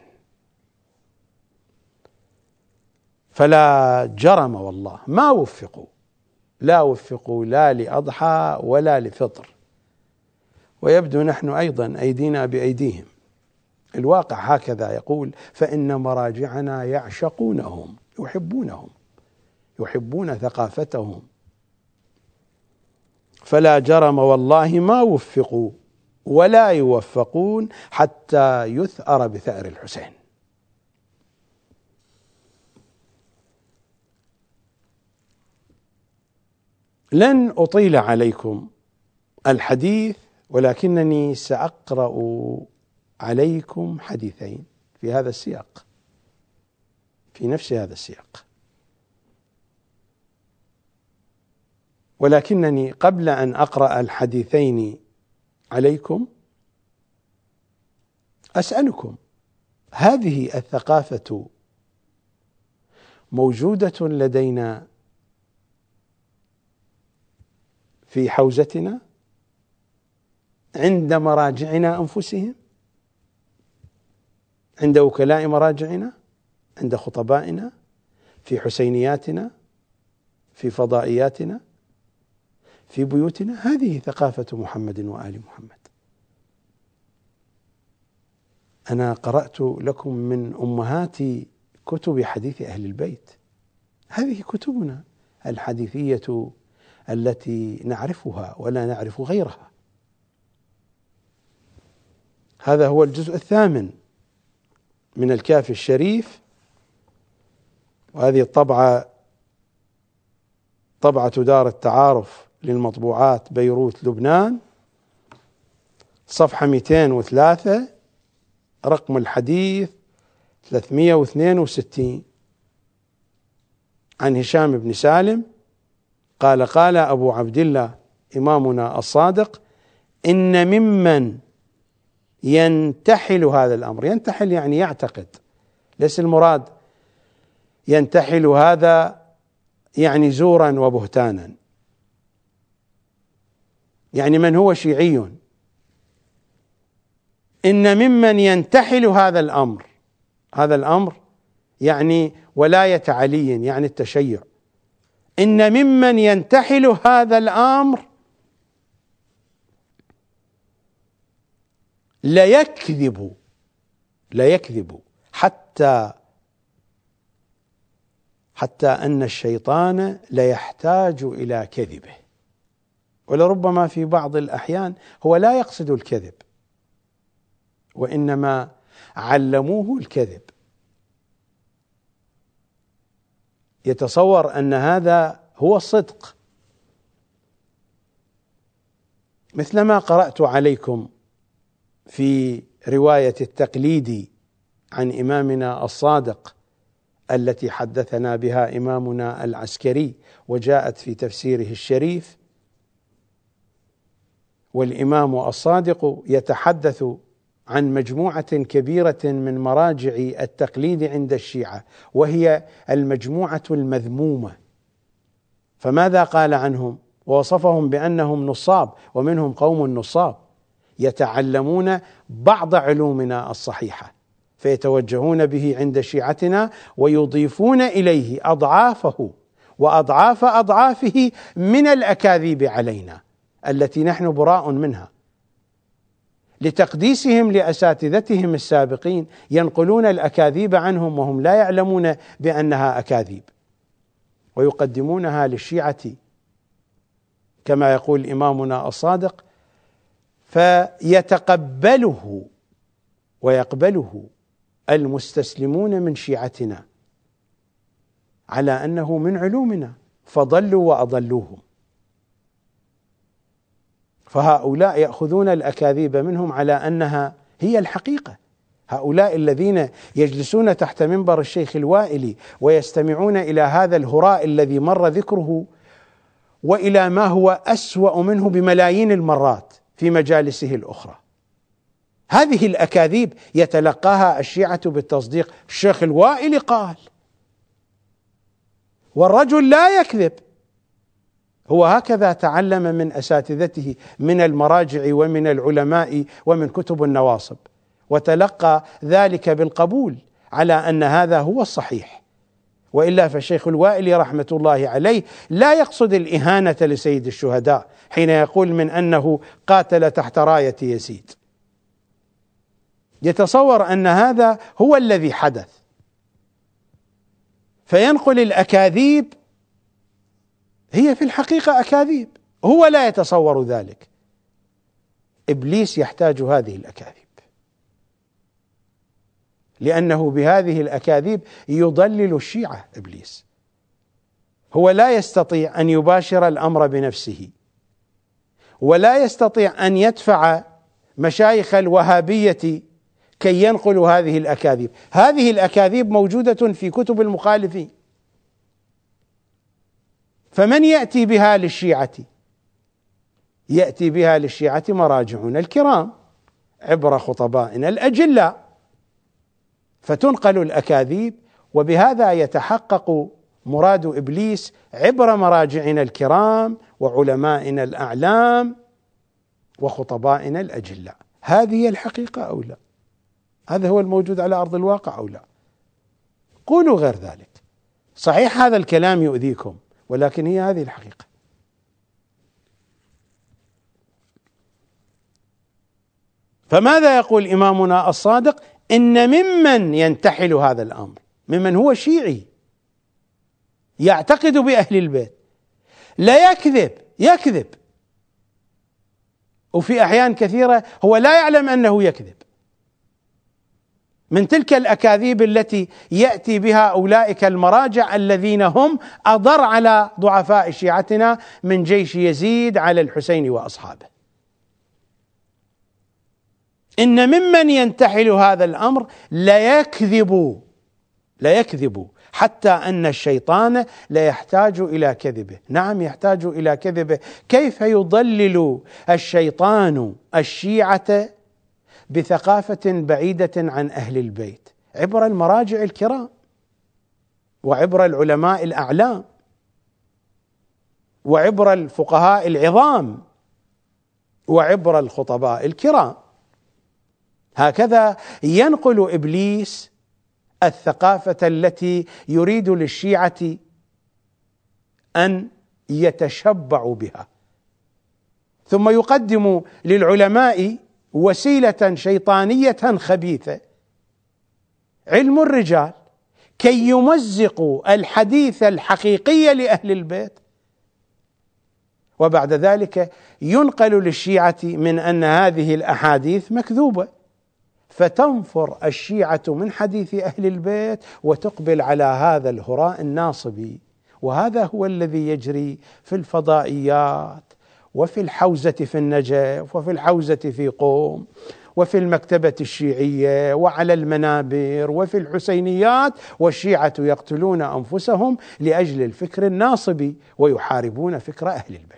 فلا جرم والله ما وفقوا، لا وفقوا لا لأضحى ولا لفطر. ويبدو نحن أيضا أيدينا بأيديهم، الواقع هكذا يقول: فإن مراجعنا يعشقونهم، يحبونهم، يحبون ثقافتهم. فلا جرم والله ما وفقوا ولا يوفقون حتى يثأر بثأر الحسين. لن أطيل عليكم الحديث، ولكنني سأقرأ عليكم حديثين في هذا السياق، في نفس هذا السياق. ولكنني قبل أن أقرأ الحديثين عليكم أسألكم: هذه الثقافة موجودة لدينا في حوزتنا عند مراجعنا أنفسهم، عند وكلاء مراجعنا، عند خطبائنا، في حسينياتنا، في فضائياتنا، في بيوتنا؟ هذه ثقافة محمد وآل محمد. أنا قرأت لكم من أمهات كتب حديث أهل البيت، هذه كتبنا الحديثية التي نعرفها ولا نعرف غيرها. هذا هو الجزء الثامن من الكافي الشريف، وهذه الطبعة طبعة دار التعارف للمطبوعات بيروت لبنان، صفحة 203، رقم الحديث 362، عن هشام بن سالم قال: قال أبو عبد الله إمامنا الصادق: إن ممن ينتحل هذا الأمر، ينتحل يعني يعتقد، ليس المراد ينتحل هذا يعني زورا وبهتانا، يعني من هو شيعي. إن ممن ينتحل هذا الأمر، هذا الأمر يعني ولاية علي، يعني التشيع. إن ممن ينتحل هذا الأمر ليكذب حتى أن الشيطان ليحتاج إلى كذبه، ولربما في بعض الأحيان هو لا يقصد الكذب، وإنما علموه الكذب، يتصور أن هذا هو الصدق. مثلما قرأت عليكم في رواية التقليد عن إمامنا الصادق التي حدثنا بها إمامنا العسكري، وجاءت في تفسيره الشريف، والإمام الصادق يتحدث عن مجموعة كبيرة من مراجع التقليد عند الشيعة، وهي المجموعة المذمومة. فماذا قال عنهم؟ ووصفهم بأنهم نصاب، ومنهم قوم نصاب يتعلمون بعض علومنا الصحيحة فيتوجهون به عند شيعتنا ويضيفون إليه أضعافه وأضعاف أضعافه من الأكاذيب علينا التي نحن براء منها، لتقديسهم لأساتذتهم السابقين، ينقلون الأكاذيب عنهم وهم لا يعلمون بأنها أكاذيب، ويقدمونها للشيعة كما يقول إمامنا الصادق، فيتقبله ويقبله المستسلمون من شيعتنا على أنه من علومنا، فضلوا وأضلوهم. فهؤلاء يأخذون الأكاذيب منهم على أنها هي الحقيقة. هؤلاء الذين يجلسون تحت منبر الشيخ الوائلي ويستمعون إلى هذا الهراء الذي مر ذكره وإلى ما هو أسوأ منه بملايين المرات في مجالسه الأخرى، هذه الأكاذيب يتلقاها الشيعة بالتصديق. الشيخ الوائلي قال، والرجل لا يكذب، هو هكذا تعلم من أساتذته من المراجع ومن العلماء ومن كتب النواصب، وتلقى ذلك بالقبول على أن هذا هو الصحيح. وإلا فالشيخ الوائلي رحمة الله عليه لا يقصد الإهانة لسيد الشهداء حين يقول من أنه قاتل تحت راية يزيد، يتصور أن هذا هو الذي حدث، فينقل الأكاذيب هي في الحقيقة أكاذيب، هو لا يتصور ذلك. إبليس يحتاج هذه الأكاذيب، لأنه بهذه الأكاذيب يضلل الشيعة. إبليس هو لا يستطيع أن يباشر الأمر بنفسه، ولا يستطيع أن يدفع مشايخ الوهابية كي ينقلوا هذه الأكاذيب. هذه الأكاذيب موجودة في كتب المخالفين، فمن يأتي بها للشيعة؟ يأتي بها للشيعة مراجعون الكرام عبر خطبائنا الأجلاء، فتنقل الأكاذيب، وبهذا يتحقق مراد إبليس عبر مراجعنا الكرام وعلمائنا الأعلام وخطبائنا الأجلاء. هذه هي الحقيقة أو لا؟ هذا هو الموجود على أرض الواقع أو لا؟ قولوا غير ذلك. صحيح هذا الكلام يؤذيكم، ولكن هي هذه الحقيقة. فماذا يقول إمامنا الصادق؟ إن ممن ينتحل هذا الأمر، ممن هو شيعي يعتقد بأهل البيت، لا يكذب، وفي أحيان كثيرة هو لا يعلم أنه يكذب، من تلك الأكاذيب التي يأتي بها أولئك المراجع الذين هم أضر على ضعفاء شيعتنا من جيش يزيد على الحسين وأصحابه. إن ممن ينتحل هذا الأمر لا يكذب حتى أن الشيطان لا يحتاج إلى كذبه. نعم يحتاج إلى كذبه. كيف يضلل الشيطان الشيعة بثقافة بعيدة عن أهل البيت؟ عبر المراجع الكرام، وعبر العلماء الأعلام، وعبر الفقهاء العظام، وعبر الخطباء الكرام. هكذا ينقل إبليس الثقافة التي يريد للشيعة أن يتشبعوا بها، ثم يقدم للعلماء وسيلة شيطانية خبيثة، علم الرجال، كي يمزقوا الحديث الحقيقي لأهل البيت. وبعد ذلك ينقل للشيعة من أن هذه الأحاديث مكذوبة، فتنفر الشيعة من حديث أهل البيت وتقبل على هذا الهراء الناصبي. وهذا هو الذي يجري في الفضائيات، وفي الحوزة في النجف، وفي الحوزة في قوم، وفي المكتبة الشيعية، وعلى المنابر، وفي الحسينيات. والشيعة يقتلون أنفسهم لأجل الفكر الناصبي ويحاربون فكر أهل البيت.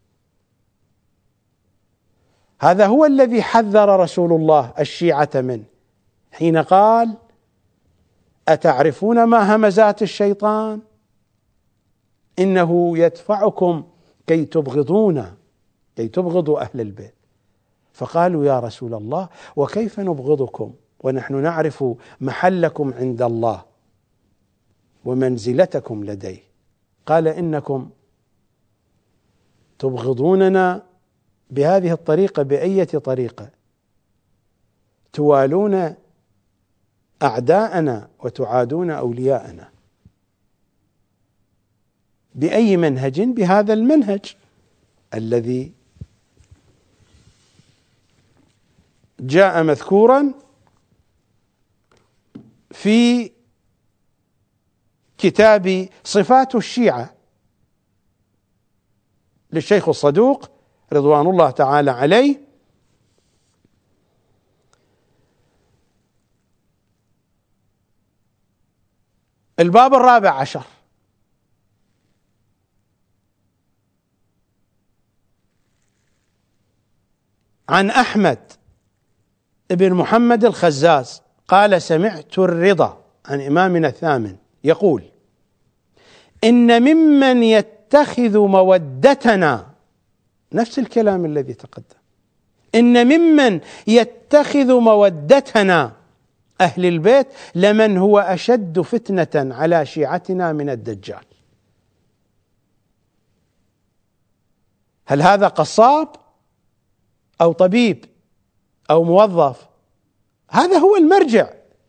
هذا هو الذي حذر رسول الله الشيعة منه حين قال: أتعرفون ما همزات الشيطان؟ إنه يدفعكم كي تبغضوا أهل البيت. فقالوا: يا رسول الله، وكيف نبغضكم ونحن نعرف محلكم عند الله ومنزلتكم لديه؟ قال: إنكم تبغضوننا بهذه الطريقة. بأية طريقة؟ توالون أعداءنا وتعادون أولياءنا. بأي منهج؟ بهذا المنهج الذي جاء مذكورا في كتاب صفات الشيعة للشيخ الصدوق رضوان الله تعالى عليه، الباب 14: عن أحمد بن محمد الخزاز قال: سمعت الرضا عن إمامنا الثامن يقول: إن ممن يتخذ مودتنا، نفس الكلام الذي تقدم، إن ممن يتخذ مودتنا أهل البيت لمن هو أشد فتنة على شيعتنا من الدجال. هل هذا قصاب أو طبيب أو موظف؟ هذا هو المرجع،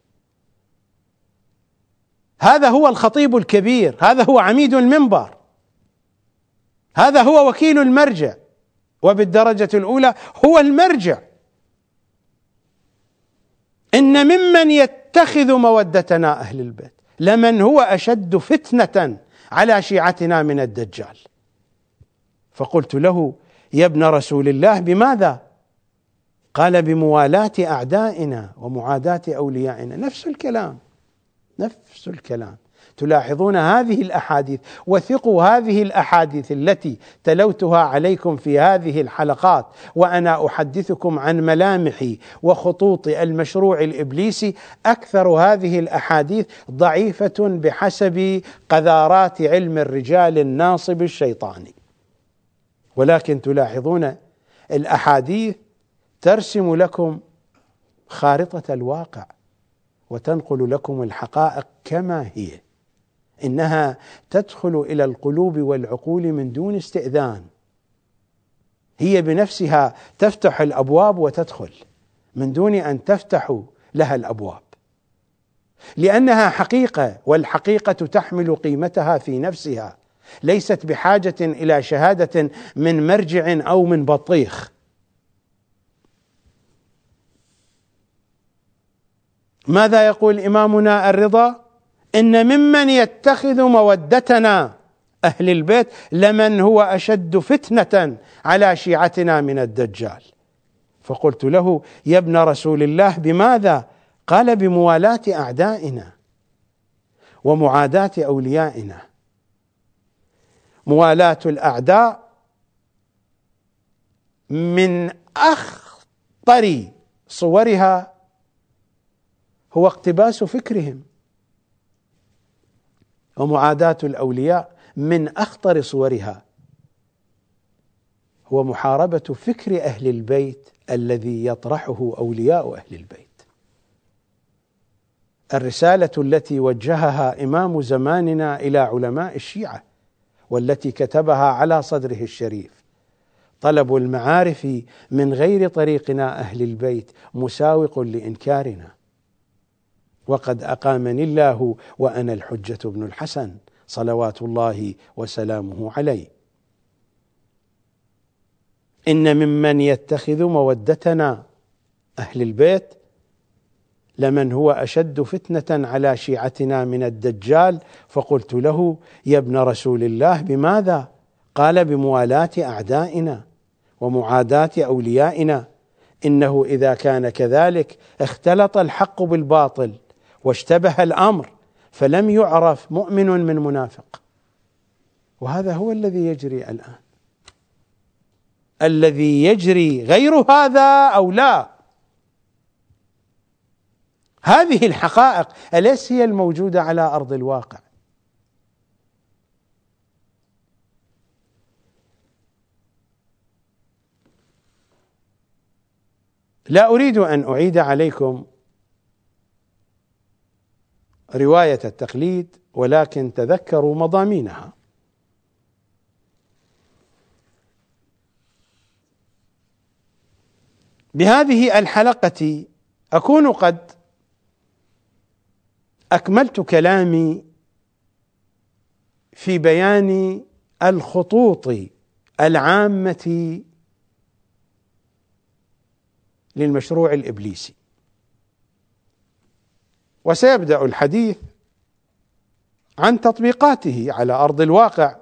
هذا هو الخطيب الكبير، هذا هو عميد المنبر، هذا هو وكيل المرجع، وبالدرجة الأولى هو المرجع. إن ممن يتخذ مودتنا أهل البيت لمن هو أشد فتنة على شيعتنا من الدجال. فقلت له: يا ابن رسول الله بماذا؟ قال: بموالاة أعدائنا ومعاداة أوليائنا. نفس الكلام، نفس الكلام. تلاحظون هذه الأحاديث، وثقوا هذه الأحاديث التي تلوتها عليكم في هذه الحلقات وأنا أحدثكم عن ملامح وخطوط المشروع الإبليسي. أكثر هذه الأحاديث ضعيفة بحسب قذارات علم الرجال الناصب الشيطاني، ولكن تلاحظون الأحاديث ترسم لكم خارطة الواقع وتنقل لكم الحقائق كما هي. إنها تدخل إلى القلوب والعقول من دون استئذان، هي بنفسها تفتح الأبواب وتدخل من دون أن تفتحوا لها الأبواب، لأنها حقيقة، والحقيقة تحمل قيمتها في نفسها، ليست بحاجة إلى شهادة من مرجع أو من بطيخ. ماذا يقول إمامنا الرضا؟ إن ممن يتخذ مودتنا أهل البيت لمن هو أشد فتنة على شيعتنا من الدجال. فقلت له: يا ابن رسول الله بماذا؟ قال: بموالاة أعدائنا ومعاداة أوليائنا. موالاة الأعداء من أخطر صورها هو اقتباس فكرهم، ومعاداة الأولياء من أخطر صورها هو محاربة فكر أهل البيت الذي يطرحه أولياء أهل البيت. الرسالة التي وجهها إمام زماننا إلى علماء الشيعة والتي كتبها على صدره الشريف: طلب المعارف من غير طريقنا أهل البيت مساوق لإنكارنا، وقد أقامني الله وأنا الحجة ابن الحسن صلوات الله وسلامه عليه. إن ممن يتخذ مودتنا أهل البيت لمن هو أشد فتنة على شيعتنا من الدجال. فقلت له: يا ابن رسول الله بماذا؟ قال: بموالاة أعدائنا ومعاداة أوليائنا. إنه إذا كان كذلك اختلط الحق بالباطل واشتبه الأمر، فلم يعرف مؤمن من منافق. وهذا هو الذي يجري الآن. الذي يجري غير هذا أو لا؟ هذه الحقائق أليس هي الموجودة على أرض الواقع؟ لا أريد أن أعيد عليكم رواية التقليد، ولكن تذكروا مضامينها. بهذه الحلقة أكون قد أكملت كلامي في بيان الخطوط العامة للمشروع الإبليسي. وسيبدأ الحديث عن تطبيقاته على أرض الواقع،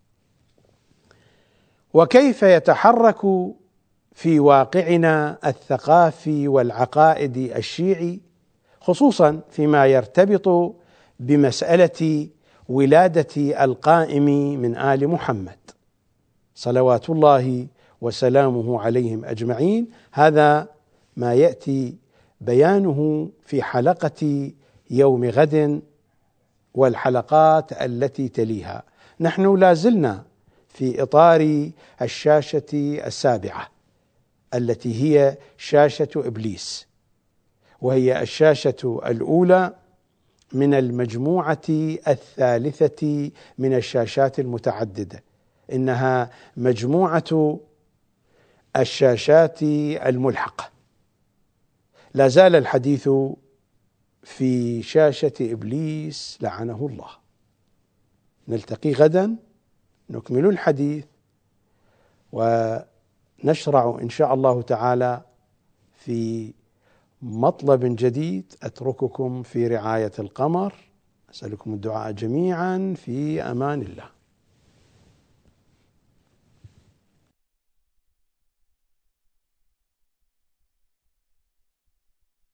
وكيف يتحرك في واقعنا الثقافي والعقائدي الشيعي، خصوصا فيما يرتبط بمسألة ولادة القائم من آل محمد صلوات الله وسلامه عليهم أجمعين. هذا ما يأتي بيانه في حلقة يوم غد والحلقات التي تليها. نحن لازلنا في إطار الشاشة السابعة التي هي شاشة إبليس، وهي الشاشة الأولى من المجموعة الثالثة من الشاشات المتعددة. إنها مجموعة الشاشات الملحقة. لا زال الحديث في شاشة إبليس لعنه الله. نلتقي غدا نكمل الحديث ونشرع إن شاء الله تعالى في مطلب جديد. أترككم في رعاية القمر، أسألكم الدعاء جميعا، في أمان الله.